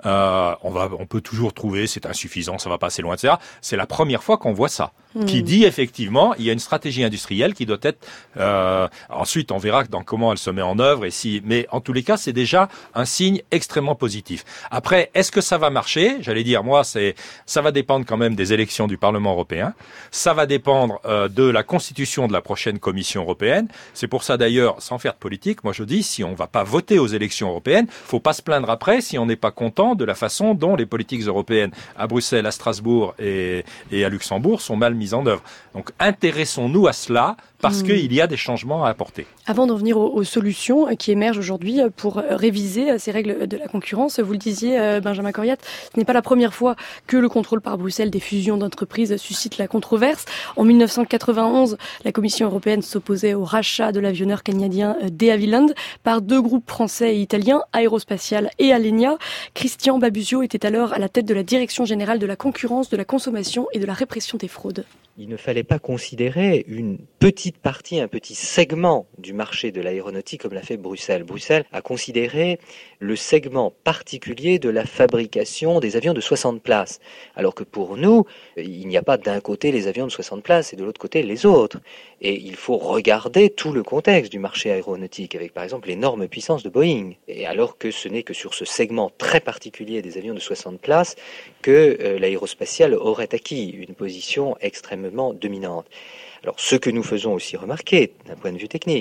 on peut toujours trouver c'est insuffisant, ça va pas assez loin, etc. C'est la première fois qu'on voit ça. Qui dit effectivement il y a une stratégie industrielle qui doit être ensuite on verra comment elle se met en œuvre mais en tous les cas c'est déjà un signe extrêmement positif. Après est-ce que ça va marcher? J'allais dire moi ça va dépendre quand même des élections du Parlement européen, ça va dépendre de la constitution de la prochaine Commission européenne. C'est pour ça d'ailleurs, sans faire de politique, moi je dis si on va pas voter aux élections européennes, faut pas se plaindre après si on n'est pas content de la façon dont les politiques européennes à Bruxelles, à Strasbourg et à Luxembourg sont mal mises en œuvre. Donc intéressons-nous à cela parce qu'il y a des changements à apporter. Avant d'en venir aux solutions qui émergent aujourd'hui pour réviser ces règles de la concurrence, vous le disiez Benjamin Corriat, ce n'est pas la première fois que le contrôle par Bruxelles des fusions d'entreprises suscite la controverse. En 1991, la Commission européenne s'opposait au rachat de l'avionneur canadien de Havilland par 2 groupes français et italiens, Aérospatiale et Alenia. Christian Babusio était alors à la tête de la Direction générale de la concurrence, de la consommation et de la répression des fraudes. Il ne fallait pas considérer une petite partie, un petit segment du marché de l'aéronautique comme l'a fait Bruxelles. Bruxelles a considéré le segment particulier de la fabrication des avions de 60 places. Alors que pour nous, il n'y a pas d'un côté les avions de 60 places et de l'autre côté les autres. Et il faut regarder tout le contexte du marché aéronautique avec par exemple l'énorme puissance de Boeing. Et alors que ce n'est que sur ce segment très particulier des avions de 60 places que l'aérospatiale aurait acquis une position extrêmement dominante. Alors ce que nous faisons aussi remarquer d'un point de vue technique,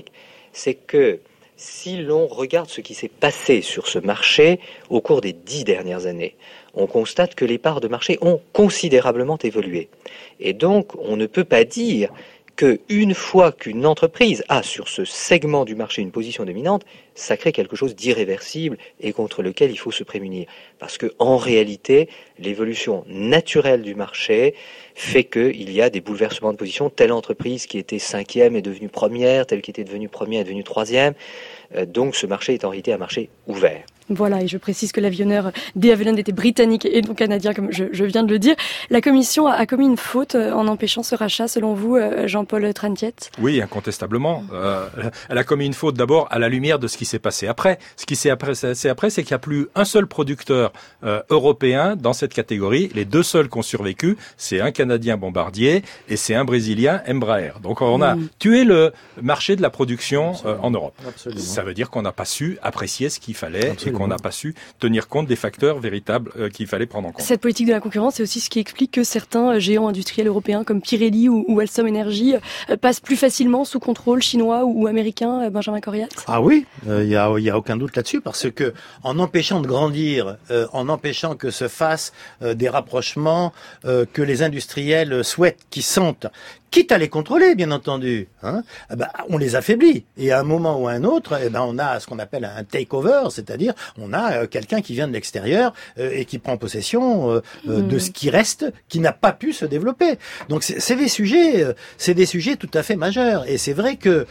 c'est que si l'on regarde ce qui s'est passé sur ce marché au cours des 10 dernières années, on constate que les parts de marché ont considérablement évolué. Et donc, on ne peut pas dire qu'une fois qu'une entreprise a sur ce segment du marché une position dominante, ça crée quelque chose d'irréversible et contre lequel il faut se prémunir. Parce que, en réalité, l'évolution naturelle du marché fait qu'il y a des bouleversements de position. Telle entreprise qui était 5e est devenue première, telle qui était devenue première est devenue 3e. Donc ce marché est en réalité un marché ouvert. Voilà, et je précise que l'avionneur de Havilland était britannique et non canadien, comme je viens de le dire. La Commission a commis une faute en empêchant ce rachat, selon vous, Jean-Paul Trantiet ? Oui, incontestablement. Elle a commis une faute d'abord à la lumière de ce qui s'est passé après. Ce qui s'est passé après, c'est qu'il n'y a plus un seul producteur européen dans cette catégorie. Les deux seuls qui ont survécu, c'est un Canadien Bombardier et c'est un Brésilien Embraer. Donc on a tué le marché de la production en Europe. Absolument. Ça veut dire qu'on n'a pas su apprécier ce qu'il fallait et qu'on n'a pas su tenir compte des facteurs véritables qu'il fallait prendre en compte. Cette politique de la concurrence, c'est aussi ce qui explique que certains géants industriels européens comme Pirelli ou Alstom Energy passent plus facilement sous contrôle chinois ou américain, Benjamin Coriat. Ah oui, il y a aucun doute là-dessus, parce que en empêchant de grandir, en empêchant que se fassent des rapprochements que les industriels souhaitent, qui sentent, quitte à les contrôler, bien entendu, on les affaiblit. Et à un moment ou à un autre, on a ce qu'on appelle un takeover, c'est-à-dire on a quelqu'un qui vient de l'extérieur et qui prend possession de ce qui reste, qui n'a pas pu se développer. Donc c'est des sujets tout à fait majeurs. Et c'est vrai que,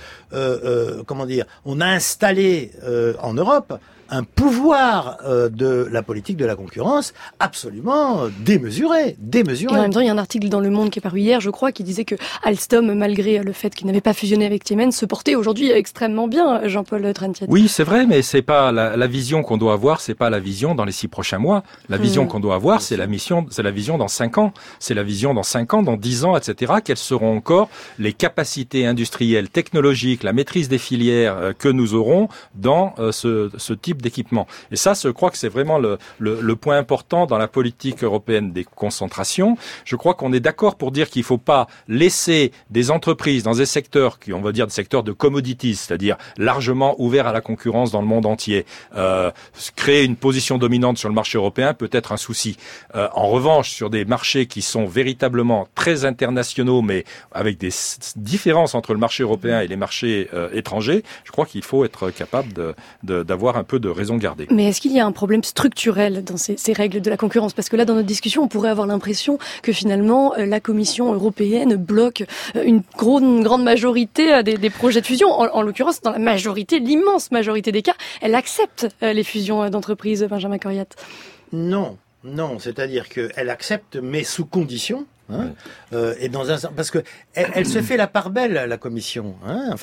on a installé en Europe un pouvoir de la politique de la concurrence absolument démesuré. Et en même temps, il y a un article dans Le Monde qui est paru hier, je crois, qui disait que Alstom, malgré le fait qu'il n'avait pas fusionné avec Siemens, se portait aujourd'hui extrêmement bien, Jean-Paul Trantiet. Oui, c'est vrai, mais c'est pas la vision qu'on doit avoir, c'est pas la vision dans les 6 prochains mois. La vision qu'on doit avoir, c'est la vision dans 5 ans. C'est la vision dans 5 ans, dans 10 ans, etc. Quelles seront encore les capacités industrielles, technologiques, la maîtrise des filières que nous aurons dans ce type d'équipement. Et ça, je crois que c'est vraiment le point important dans la politique européenne des concentrations. Je crois qu'on est d'accord pour dire qu'il ne faut pas laisser des entreprises dans des secteurs qui, on va dire, des secteurs de commodities, c'est-à-dire largement ouverts à la concurrence dans le monde entier. Créer une position dominante sur le marché européen peut être un souci. En revanche, sur des marchés qui sont véritablement très internationaux, mais avec des différences entre le marché européen et les marchés étrangers, je crois qu'il faut être capable d'avoir un peu de raison garder. Mais est-ce qu'il y a un problème structurel dans ces règles de la concurrence ? Parce que là, dans notre discussion, on pourrait avoir l'impression que finalement, la Commission européenne bloque une grande majorité des projets de fusion. En l'occurrence, dans la majorité, l'immense majorité des cas, elle accepte les fusions d'entreprises, Benjamin Coriat. Non, c'est-à-dire qu'elle accepte, mais sous condition. Et parce que elle se fait la part belle, la Commission.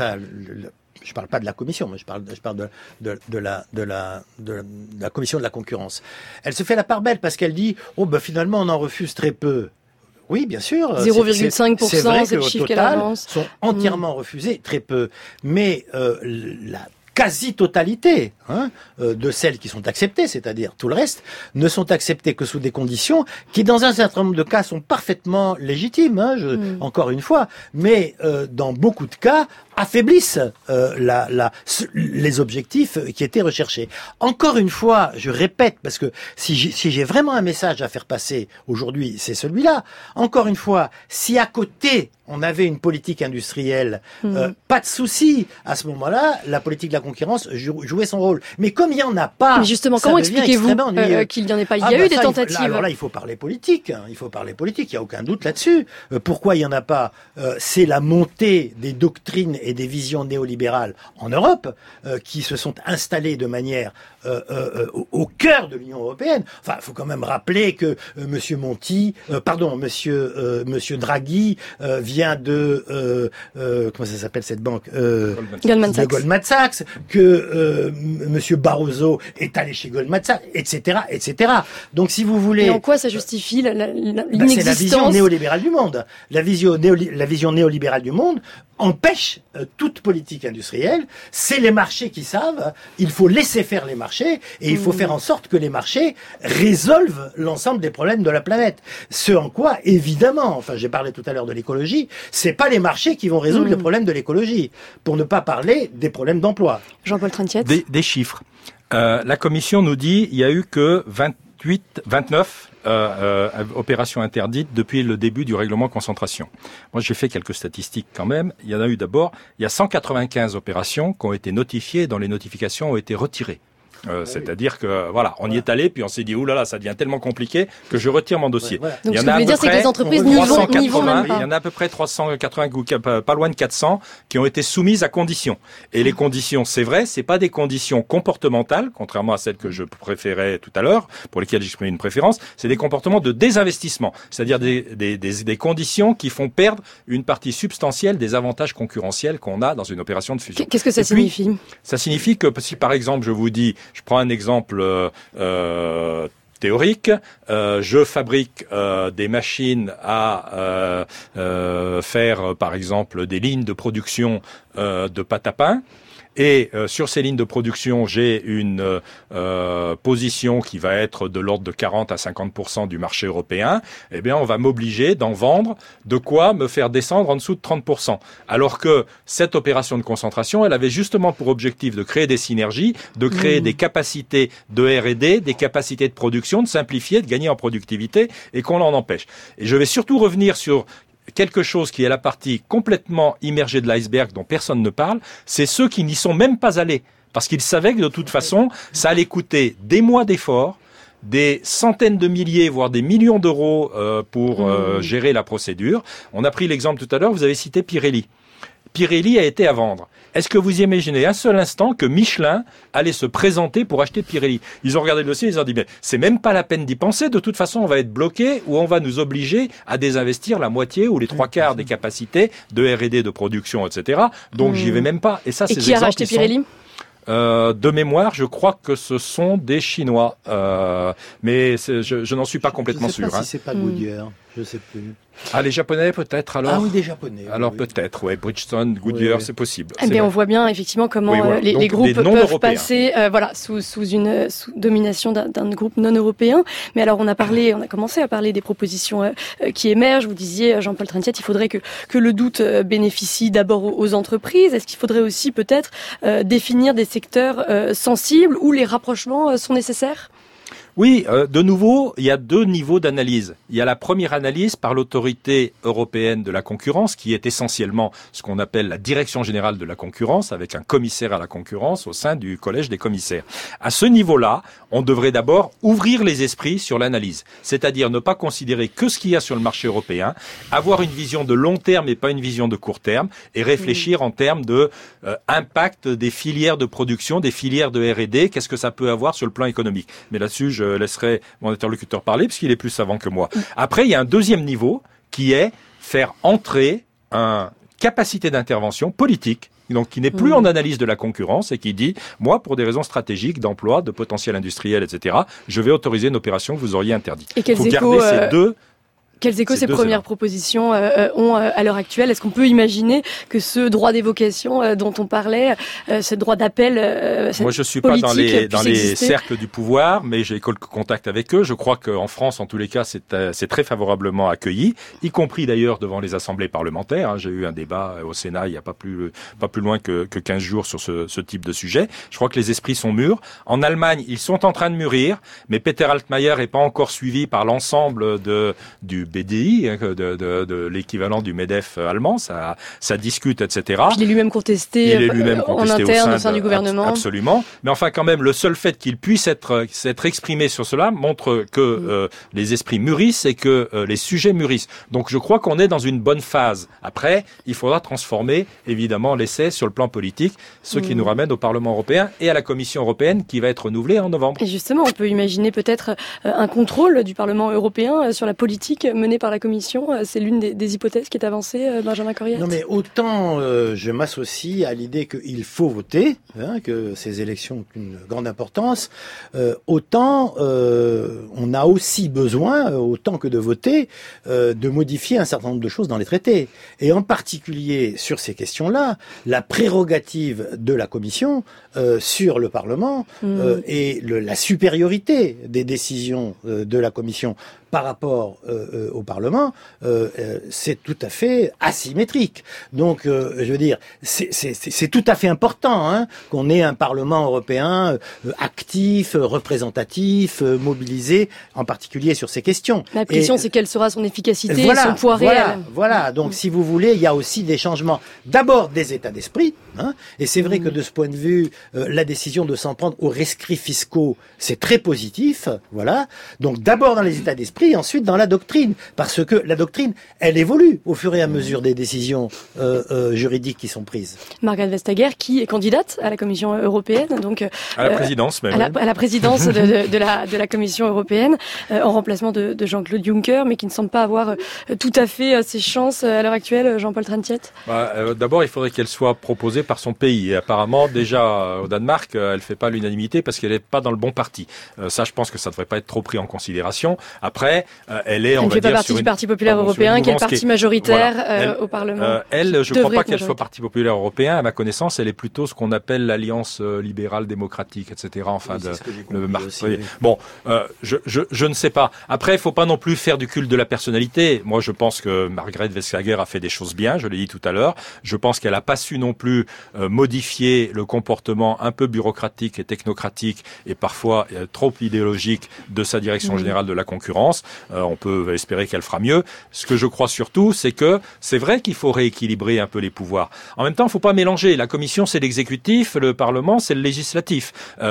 Je parle pas de la Commission, mais je parle de la Commission de la concurrence. Elle se fait la part belle parce qu'elle dit finalement on en refuse très peu. Oui, bien sûr. 0,5%, c'est le chiffre qu'elle avance. Sont entièrement refusés, très peu. Mais la quasi-totalité de celles qui sont acceptées, c'est-à-dire tout le reste, ne sont acceptées que sous des conditions qui, dans un certain nombre de cas, sont parfaitement légitimes, encore une fois, mais dans beaucoup de cas, affaiblissent les objectifs qui étaient recherchés. Encore une fois, je répète, parce que si j'ai vraiment un message à faire passer aujourd'hui, c'est celui-là. Encore une fois, si à côté on avait une politique industrielle, pas de souci. À ce moment-là, la politique de la concurrence jouait son rôle. Mais comme il n'y en a pas, mais justement, comment expliquez-vous qu'il n'y en ait pas ? Il y a eu des tentatives. Alors là, il faut parler politique. Il n'y a aucun doute là-dessus. Pourquoi il n'y en a pas ? C'est la montée des doctrines et des visions néolibérales en Europe qui se sont installées de manière au cœur de l'Union européenne. Enfin, il faut quand même rappeler que Monsieur Draghi vient de comment ça s'appelle cette banque Goldman Sachs, que Monsieur Barroso est allé chez Goldman Sachs, etc., etc. Donc, si vous voulez, et en quoi ça justifie l'inexistence ? C'est la vision néolibérale du monde. La vision néolibérale du monde empêche toute politique industrielle. C'est les marchés qui savent. Il faut laisser faire les marchés et il faut faire en sorte que les marchés résolvent l'ensemble des problèmes de la planète. Ce en quoi, évidemment, enfin j'ai parlé tout à l'heure de l'écologie, c'est pas les marchés qui vont résoudre les problèmes de l'écologie, pour ne pas parler des problèmes d'emploi. Jean-Paul Trintiette. Des chiffres. La Commission nous dit il y a eu que 29 opérations interdites depuis le début du règlement concentration. Moi, j'ai fait quelques statistiques quand même. Il y en a eu d'abord, il y a 195 opérations qui ont été notifiées, dont les notifications ont été retirées. C'est-à-dire que voilà, on y est allé, puis on s'est dit oulala, ça devient tellement compliqué que je retire mon dossier. Voilà. Donc, ce que vous voulez dire, c'est que les entreprises n'y vont même pas. Il y en a à peu près 380, pas loin de 400, qui ont été soumises à conditions. Et les conditions, c'est vrai, c'est pas des conditions comportementales, contrairement à celles que je préférais tout à l'heure, pour lesquelles j'exprimais une préférence, c'est des comportements de désinvestissement. C'est-à-dire des conditions qui font perdre une partie substantielle des avantages concurrentiels qu'on a dans une opération de fusion. Qu'est-ce que ça signifie ? Ça signifie que si par exemple je vous dis, je prends un exemple théorique, je fabrique des machines à faire par exemple des lignes de production de pâte à pain. Et sur ces lignes de production, j'ai une position qui va être de l'ordre de 40 à 50% du marché européen. Eh bien, on va m'obliger d'en vendre, de quoi me faire descendre en dessous de 30%. Alors que cette opération de concentration, elle avait justement pour objectif de créer des synergies, de créer des capacités de R&D, des capacités de production, de simplifier, de gagner en productivité, et qu'on l'en empêche. Et je vais surtout revenir sur quelque chose qui est la partie complètement immergée de l'iceberg dont personne ne parle, c'est ceux qui n'y sont même pas allés. Parce qu'ils savaient que de toute façon, ça allait coûter des mois d'efforts, des centaines de milliers, voire des millions d'euros pour gérer la procédure. On a pris l'exemple tout à l'heure, vous avez cité Pirelli. Pirelli a été à vendre. Est-ce que vous imaginez un seul instant que Michelin allait se présenter pour acheter Pirelli ? Ils ont regardé le dossier, ils ont dit, mais c'est même pas la peine d'y penser, de toute façon on va être bloqué ou on va nous obliger à désinvestir la moitié ou les 3/4 des capacités de R&D, de production, etc. Donc j'y vais même pas. Et ça, et qui a racheté Pirelli ? De mémoire, je crois que ce sont des Chinois, mais je n'en suis pas complètement sûr. Je ne sais pas si c'est pas Goodyear, je sais plus. Ah, les Japonais peut-être alors. Ah oui, des Japonais. Alors oui. Peut-être, ouais, Bridgestone, Goodyear, c'est possible. Eh bien, on voit bien effectivement comment les groupes peuvent passer, sous domination d'un groupe non européen. Mais alors, on a commencé à parler des propositions qui émergent. Vous disiez, Jean-Paul Trintiette, il faudrait que le doute bénéficie d'abord aux entreprises. Est-ce qu'il faudrait aussi peut-être définir des secteurs sensibles où les rapprochements sont nécessaires ? Oui, de nouveau, il y a 2 niveaux d'analyse. Il y a la première analyse par l'autorité européenne de la concurrence, qui est essentiellement ce qu'on appelle la direction générale de la concurrence, avec un commissaire à la concurrence au sein du collège des commissaires. À ce niveau-là, on devrait d'abord ouvrir les esprits sur l'analyse, c'est-à-dire ne pas considérer que ce qu'il y a sur le marché européen, avoir une vision de long terme et pas une vision de court terme, et réfléchir en termes de impact des filières de production, des filières de R&D, qu'est-ce que ça peut avoir sur le plan économique. Mais là-dessus, je laisserai mon interlocuteur parler puisqu'il est plus savant que moi. Après, il y a un deuxième niveau qui est faire entrer une capacité d'intervention politique, donc qui n'est plus en analyse de la concurrence et qui dit, moi, pour des raisons stratégiques, d'emploi, de potentiel industriel, etc., je vais autoriser une opération que vous auriez interdite. Et quels échos Quels échos ces premières propositions ont à l'heure actuelle ? Est-ce qu'on peut imaginer que ce droit d'évocation dont on parlait, ce droit d'appel moi, je suis pas dans les cercles du pouvoir, mais j'ai quelques contacts avec eux. Je crois qu'en France, en tous les cas, c'est très favorablement accueilli, y compris d'ailleurs devant les assemblées parlementaires. J'ai eu un débat au Sénat il n'y a pas plus loin que 15 jours sur ce type de sujet. Je crois que les esprits sont mûrs. En Allemagne, ils sont en train de mûrir, mais Peter Altmaier n'est pas encore suivi par l'ensemble du BDI, de l'équivalent du MEDEF allemand, ça discute, etc. Puis il est lui-même contesté, en interne au sein du gouvernement. Absolument. Mais enfin, quand même, le seul fait qu'il puisse s'être exprimé sur cela montre que les esprits mûrissent et que les sujets mûrissent. Donc, je crois qu'on est dans une bonne phase. Après, il faudra transformer, évidemment, l'essai sur le plan politique, ce qui nous ramène au Parlement européen et à la Commission européenne qui va être renouvelée en novembre. Et justement, on peut imaginer peut-être un contrôle du Parlement européen sur la politique menée par la Commission. C'est l'une des hypothèses qui est avancée, Benjamin Corriette. Non mais autant je m'associe à l'idée qu'il faut voter, que ces élections ont une grande importance, autant on a aussi besoin, autant que de voter, de modifier un certain nombre de choses dans les traités. Et en particulier sur ces questions-là, la prérogative de la Commission sur le Parlement et la supériorité des décisions de la Commission par rapport au Parlement, c'est tout à fait asymétrique. Donc, je veux dire, c'est tout à fait important qu'on ait un Parlement européen actif, représentatif, mobilisé, en particulier sur ces questions. La question, c'est quelle sera son efficacité et son poids réel. Voilà. Donc, si vous voulez, il y a aussi des changements. D'abord, des états d'esprit. Et c'est vrai que de ce point de vue, la décision de s'en prendre aux rescrits fiscaux, c'est très positif. Voilà. Donc, d'abord dans les états d'esprit, ensuite dans la doctrine, parce que la doctrine, elle évolue au fur et à mesure des décisions juridiques qui sont prises. Margrethe Vestager, qui est candidate à la Commission européenne, donc à la présidence même. À la présidence de la Commission européenne, en remplacement de Jean-Claude Juncker, mais qui ne semble pas avoir tout à fait ses chances à l'heure actuelle, Jean-Paul Trentiette. D'abord, il faudrait qu'elle soit proposée par son pays. Et apparemment, déjà au Danemark, elle fait pas l'unanimité parce qu'elle n'est pas dans le bon parti. Ça, je pense que ça devrait pas être trop pris en considération. Après, elle est, on va dire, elle ne fait pas partie du Parti populaire européen, qui est le parti majoritaire au Parlement. Je ne crois pas qu'elle soit Parti populaire européen. À ma connaissance, elle est plutôt ce qu'on appelle l'Alliance libérale démocratique, etc. Enfin, Bon, je ne sais pas. Après, il faut pas non plus faire du culte de la personnalité. Moi, je pense que Margrethe Vestager a fait des choses bien. Je l'ai dit tout à l'heure. Je pense qu'elle a pas su non plus modifier le comportement un peu bureaucratique et technocratique et parfois trop idéologique de sa direction générale de la concurrence. On peut espérer qu'elle fera mieux. Ce que je crois surtout, c'est que c'est vrai qu'il faut rééquilibrer un peu les pouvoirs. En même temps, il ne faut pas mélanger. La Commission, c'est l'exécutif, le Parlement, c'est le législatif.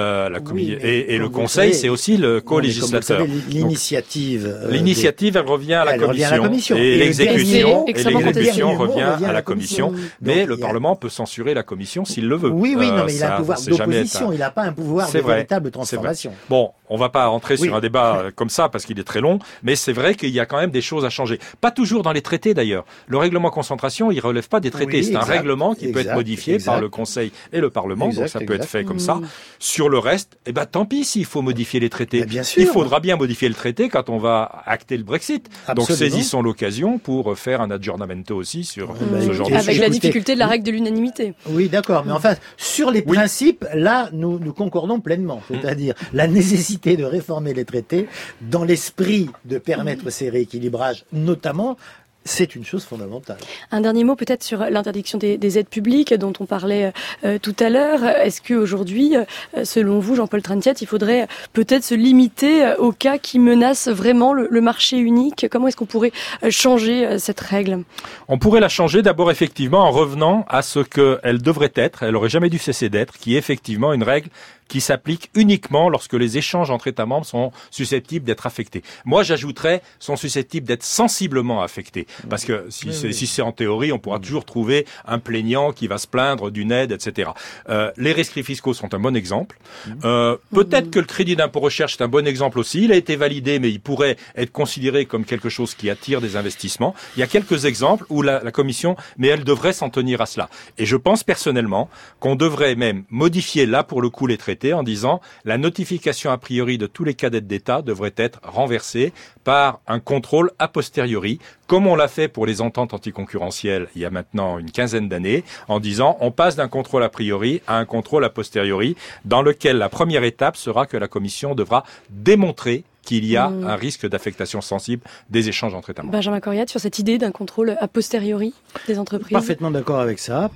Et le Conseil, c'est aussi le co-législateur. L'initiative, elle revient à la Commission. Et l'exécution revient à la Commission. Mais le Parlement peut censurer la Commission s'il le veut. Oui, non, mais il a un pouvoir d'opposition. Il n'a pas un pouvoir de véritable transformation. Bon, on va pas rentrer sur un débat comme ça parce qu'il est très long, mais c'est vrai qu'il y a quand même des choses à changer. Pas toujours dans les traités d'ailleurs. Le règlement concentration, il relève pas des traités. C'est un règlement qui peut être modifié par le Conseil et le Parlement, donc ça peut être fait comme ça. Sur le reste, tant pis s'il faut modifier les traités. Bien sûr. Il faudra bien modifier le traité quand on va acter le Brexit. Absolument. Donc saisissons l'occasion pour faire un aggiornamento aussi sur ce genre de choses. Avec la difficulté de la règle de l'unanimité. Oui, d'accord. Mais enfin, sur les principes, là, nous concordons pleinement. C'est-à-dire la nécessité de réformer les traités dans l'esprit de permettre ces rééquilibrages, notamment. C'est une chose fondamentale. Un dernier mot peut-être sur l'interdiction des aides publiques dont on parlait tout à l'heure. Est-ce qu'aujourd'hui, selon vous, Jean-Paul Trentiette, il faudrait peut-être se limiter aux cas qui menacent vraiment le marché unique ? Comment est-ce qu'on pourrait changer cette règle ? On pourrait la changer d'abord effectivement en revenant à ce qu'elle devrait être, elle aurait jamais dû cesser d'être, qui est effectivement une règle qui s'applique uniquement lorsque les échanges entre États membres sont susceptibles d'être affectés. Moi, j'ajouterais, sont susceptibles d'être sensiblement affectés. Parce que si c'est en théorie, on pourra toujours trouver un plaignant qui va se plaindre d'une aide, etc. Les rescrits fiscaux sont un bon exemple. Peut-être que le crédit d'impôt recherche est un bon exemple aussi. Il a été validé, mais il pourrait être considéré comme quelque chose qui attire des investissements. Il y a quelques exemples où la Commission, mais elle devrait s'en tenir à cela. Et je pense personnellement qu'on devrait même modifier là pour le coup les traités en disant la notification a priori de tous les cas d'aide d'État devrait être renversée par un contrôle a posteriori, comme on l'a fait pour les ententes anticoncurrentielles il y a maintenant une quinzaine d'années, en disant on passe d'un contrôle a priori à un contrôle a posteriori, dans lequel la première étape sera que la Commission devra démontrer qu'il y a un risque d'affectation sensible des échanges entre États membres. Benjamin Corriette, sur cette idée d'un contrôle a posteriori des entreprises. Parfaitement d'accord avec ça,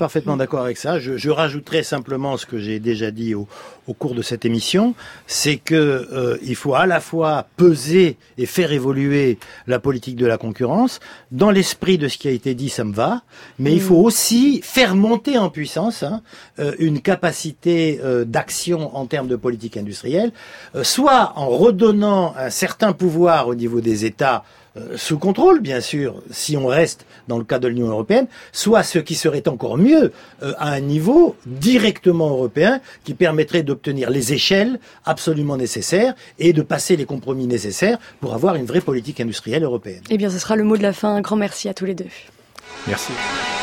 Je rajouterai simplement ce que j'ai déjà dit au cours de cette émission, c'est que il faut à la fois peser et faire évoluer la politique de la concurrence. Dans l'esprit de ce qui a été dit, ça me va, mais il faut aussi faire monter en puissance une capacité d'action en termes de politique industrielle, soit en redonnant un certain pouvoir au niveau des États sous contrôle, bien sûr, si on reste dans le cadre de l'Union européenne, soit ce qui serait encore mieux, à un niveau directement européen qui permettrait d'obtenir les échelles absolument nécessaires et de passer les compromis nécessaires pour avoir une vraie politique industrielle européenne. Eh bien, ce sera le mot de la fin. Un grand merci à tous les deux. Merci.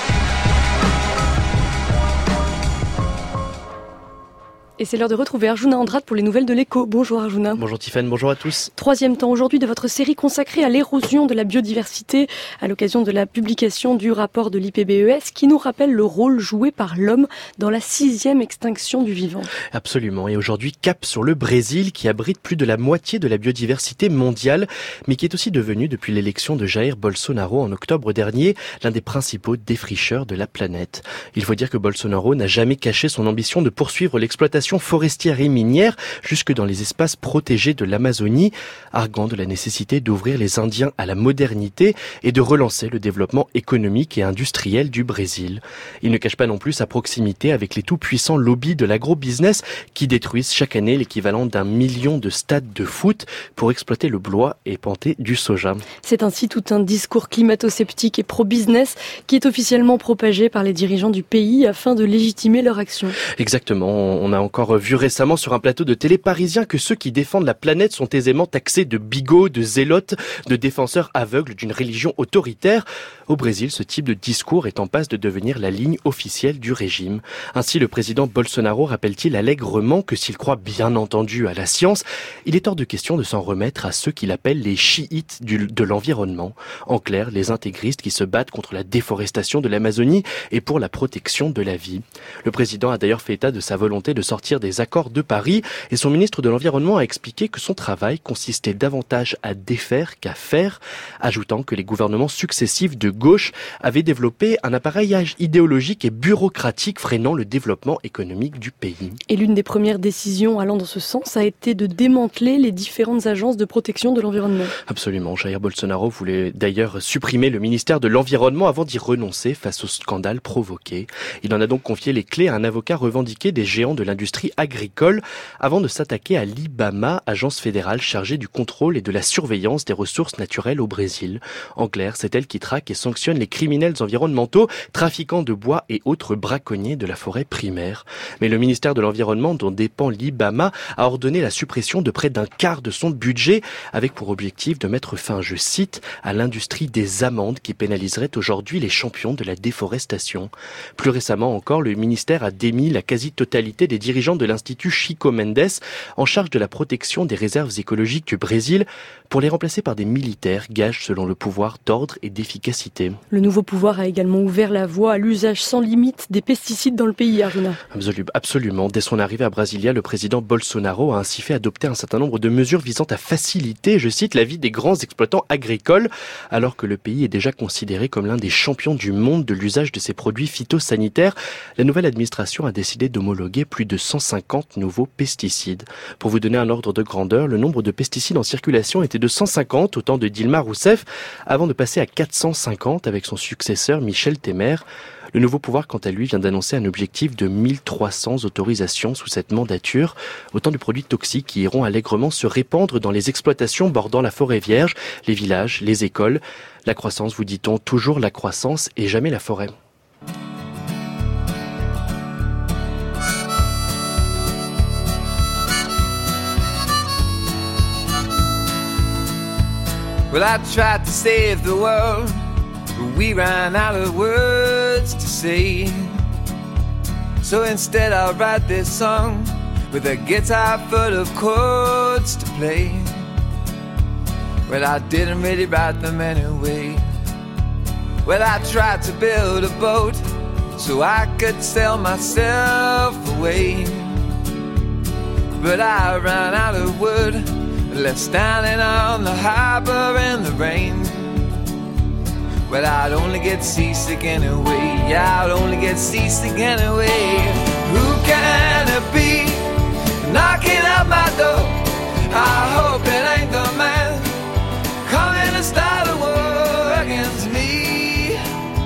Et c'est l'heure de retrouver Arjuna Andrade pour les nouvelles de l'Écho. Bonjour Arjuna. Bonjour Tiffaine, bonjour à tous. Troisième temps aujourd'hui de votre série consacrée à l'érosion de la biodiversité à l'occasion de la publication du rapport de l'IPBES qui nous rappelle le rôle joué par l'homme dans la 6e extinction du vivant. Absolument. Et aujourd'hui, cap sur le Brésil qui abrite plus de la moitié de la biodiversité mondiale, mais qui est aussi devenu, depuis l'élection de Jair Bolsonaro en octobre dernier, l'un des principaux défricheurs de la planète. Il faut dire que Bolsonaro n'a jamais caché son ambition de poursuivre l'exploitation forestière et minière jusque dans les espaces protégés de l'Amazonie, arguant de la nécessité d'ouvrir les Indiens à la modernité et de relancer le développement économique et industriel du Brésil. Il ne cache pas non plus sa proximité avec les tout-puissants lobbies de l'agro-business qui détruisent chaque année l'équivalent d'1 million de stades de foot pour exploiter le bois et planter du soja. C'est ainsi tout un discours climato-sceptique et pro-business qui est officiellement propagé par les dirigeants du pays afin de légitimer leur action. Exactement, on a encore vu récemment sur un plateau de télé parisien que ceux qui défendent la planète sont aisément taxés de bigots, de zélotes, de défenseurs aveugles d'une religion autoritaire. Au Brésil, ce type de discours est en passe de devenir la ligne officielle du régime. Ainsi, le président Bolsonaro rappelle-t-il allègrement que s'il croit bien entendu à la science, il est hors de question de s'en remettre à ceux qu'il appelle les chiites de l'environnement. En clair, les intégristes qui se battent contre la déforestation de l'Amazonie et pour la protection de la vie. Le président a d'ailleurs fait état de sa volonté de sortir des accords de Paris et son ministre de l'Environnement a expliqué que son travail consistait davantage à défaire qu'à faire, ajoutant que les gouvernements successifs de gauche avaient développé un appareillage idéologique et bureaucratique freinant le développement économique du pays. Et l'une des premières décisions allant dans ce sens a été de démanteler les différentes agences de protection de l'environnement. Absolument. Jair Bolsonaro voulait d'ailleurs supprimer le ministère de l'Environnement avant d'y renoncer face au scandale provoqué. Il en a donc confié les clés à un avocat revendiqué des géants de l'industrie agricole avant de s'attaquer à l'IBAMA, agence fédérale chargée du contrôle et de la surveillance des ressources naturelles au Brésil. En clair, c'est elle qui traque et sanctionne les criminels environnementaux, trafiquants de bois et autres braconniers de la forêt primaire. Mais le ministère de l'Environnement, dont dépend l'IBAMA, a ordonné la suppression de près d'un quart de son budget, avec pour objectif de mettre fin, je cite, à l'industrie des amendes qui pénaliserait aujourd'hui les champions de la déforestation. Plus récemment encore, le ministère a démis la quasi-totalité des dirigeants de l'Institut Chico Mendes en charge de la protection des réserves écologiques du Brésil pour les remplacer par des militaires, gage selon le pouvoir d'ordre et d'efficacité. Le nouveau pouvoir a également ouvert la voie à l'usage sans limite des pesticides dans le pays, Arjuna. Absolument. Dès son arrivée à Brasilia, le président Bolsonaro a ainsi fait adopter un certain nombre de mesures visant à faciliter, je cite, la vie des grands exploitants agricoles, alors que le pays est déjà considéré comme l'un des champions du monde de l'usage de ces produits phytosanitaires. La nouvelle administration a décidé d'homologuer plus de 150 nouveaux pesticides. Pour vous donner un ordre de grandeur, le nombre de pesticides en circulation était de 150 au temps de Dilma Rousseff, avant de passer à 450 avec son successeur Michel Temer. Le nouveau pouvoir, quant à lui, vient d'annoncer un objectif de 1300 autorisations sous cette mandature, autant de produits toxiques qui iront allègrement se répandre dans les exploitations bordant la forêt vierge, les villages, les écoles. La croissance, vous dit-on, toujours la croissance et jamais la forêt. Well, I tried to save the world, but we ran out of words to say. So instead I'll write this song with a guitar full of chords to play. Well, I didn't really write them anyway. Well, I tried to build a boat so I could sail myself away. But I ran out of wood, left standing on the harbor in the rain. Well, I'd only get seasick anyway. Yeah, I'd only get seasick anyway. Who can it be knocking at my door? I hope it ain't the man coming to start a war against me.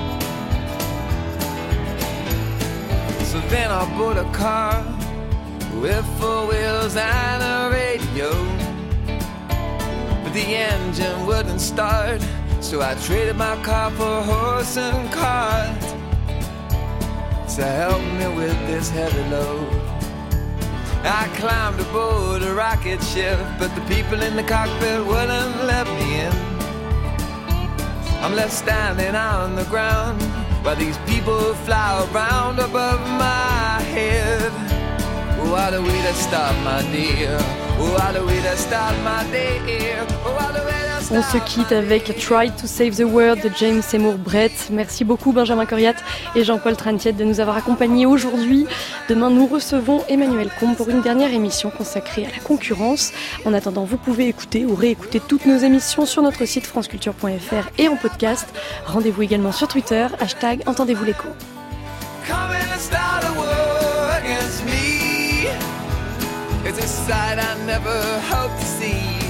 So then I bought a car with 4 wheels and a radio. but the engine wouldn't start. So I traded my car for a horse and cart to help me with this heavy load. I climbed aboard a rocket ship, but the people in the cockpit wouldn't let me in. I'm left standing on the ground while these people fly around above my head. What a way to start my dear. What a way to start my day. What a way to start. On se quitte avec Try to Save the World de James Seymour Brett. Merci beaucoup Benjamin Coriat et Jean-Paul Trantiet de nous avoir accompagnés aujourd'hui. Demain, nous recevons Emmanuel Combe pour une dernière émission consacrée à la concurrence. En attendant, vous pouvez écouter ou réécouter toutes nos émissions sur notre site franceculture.fr et en podcast. Rendez-vous également sur Twitter, #Entendez-vous l'écho. It's a sight I never hoped to see.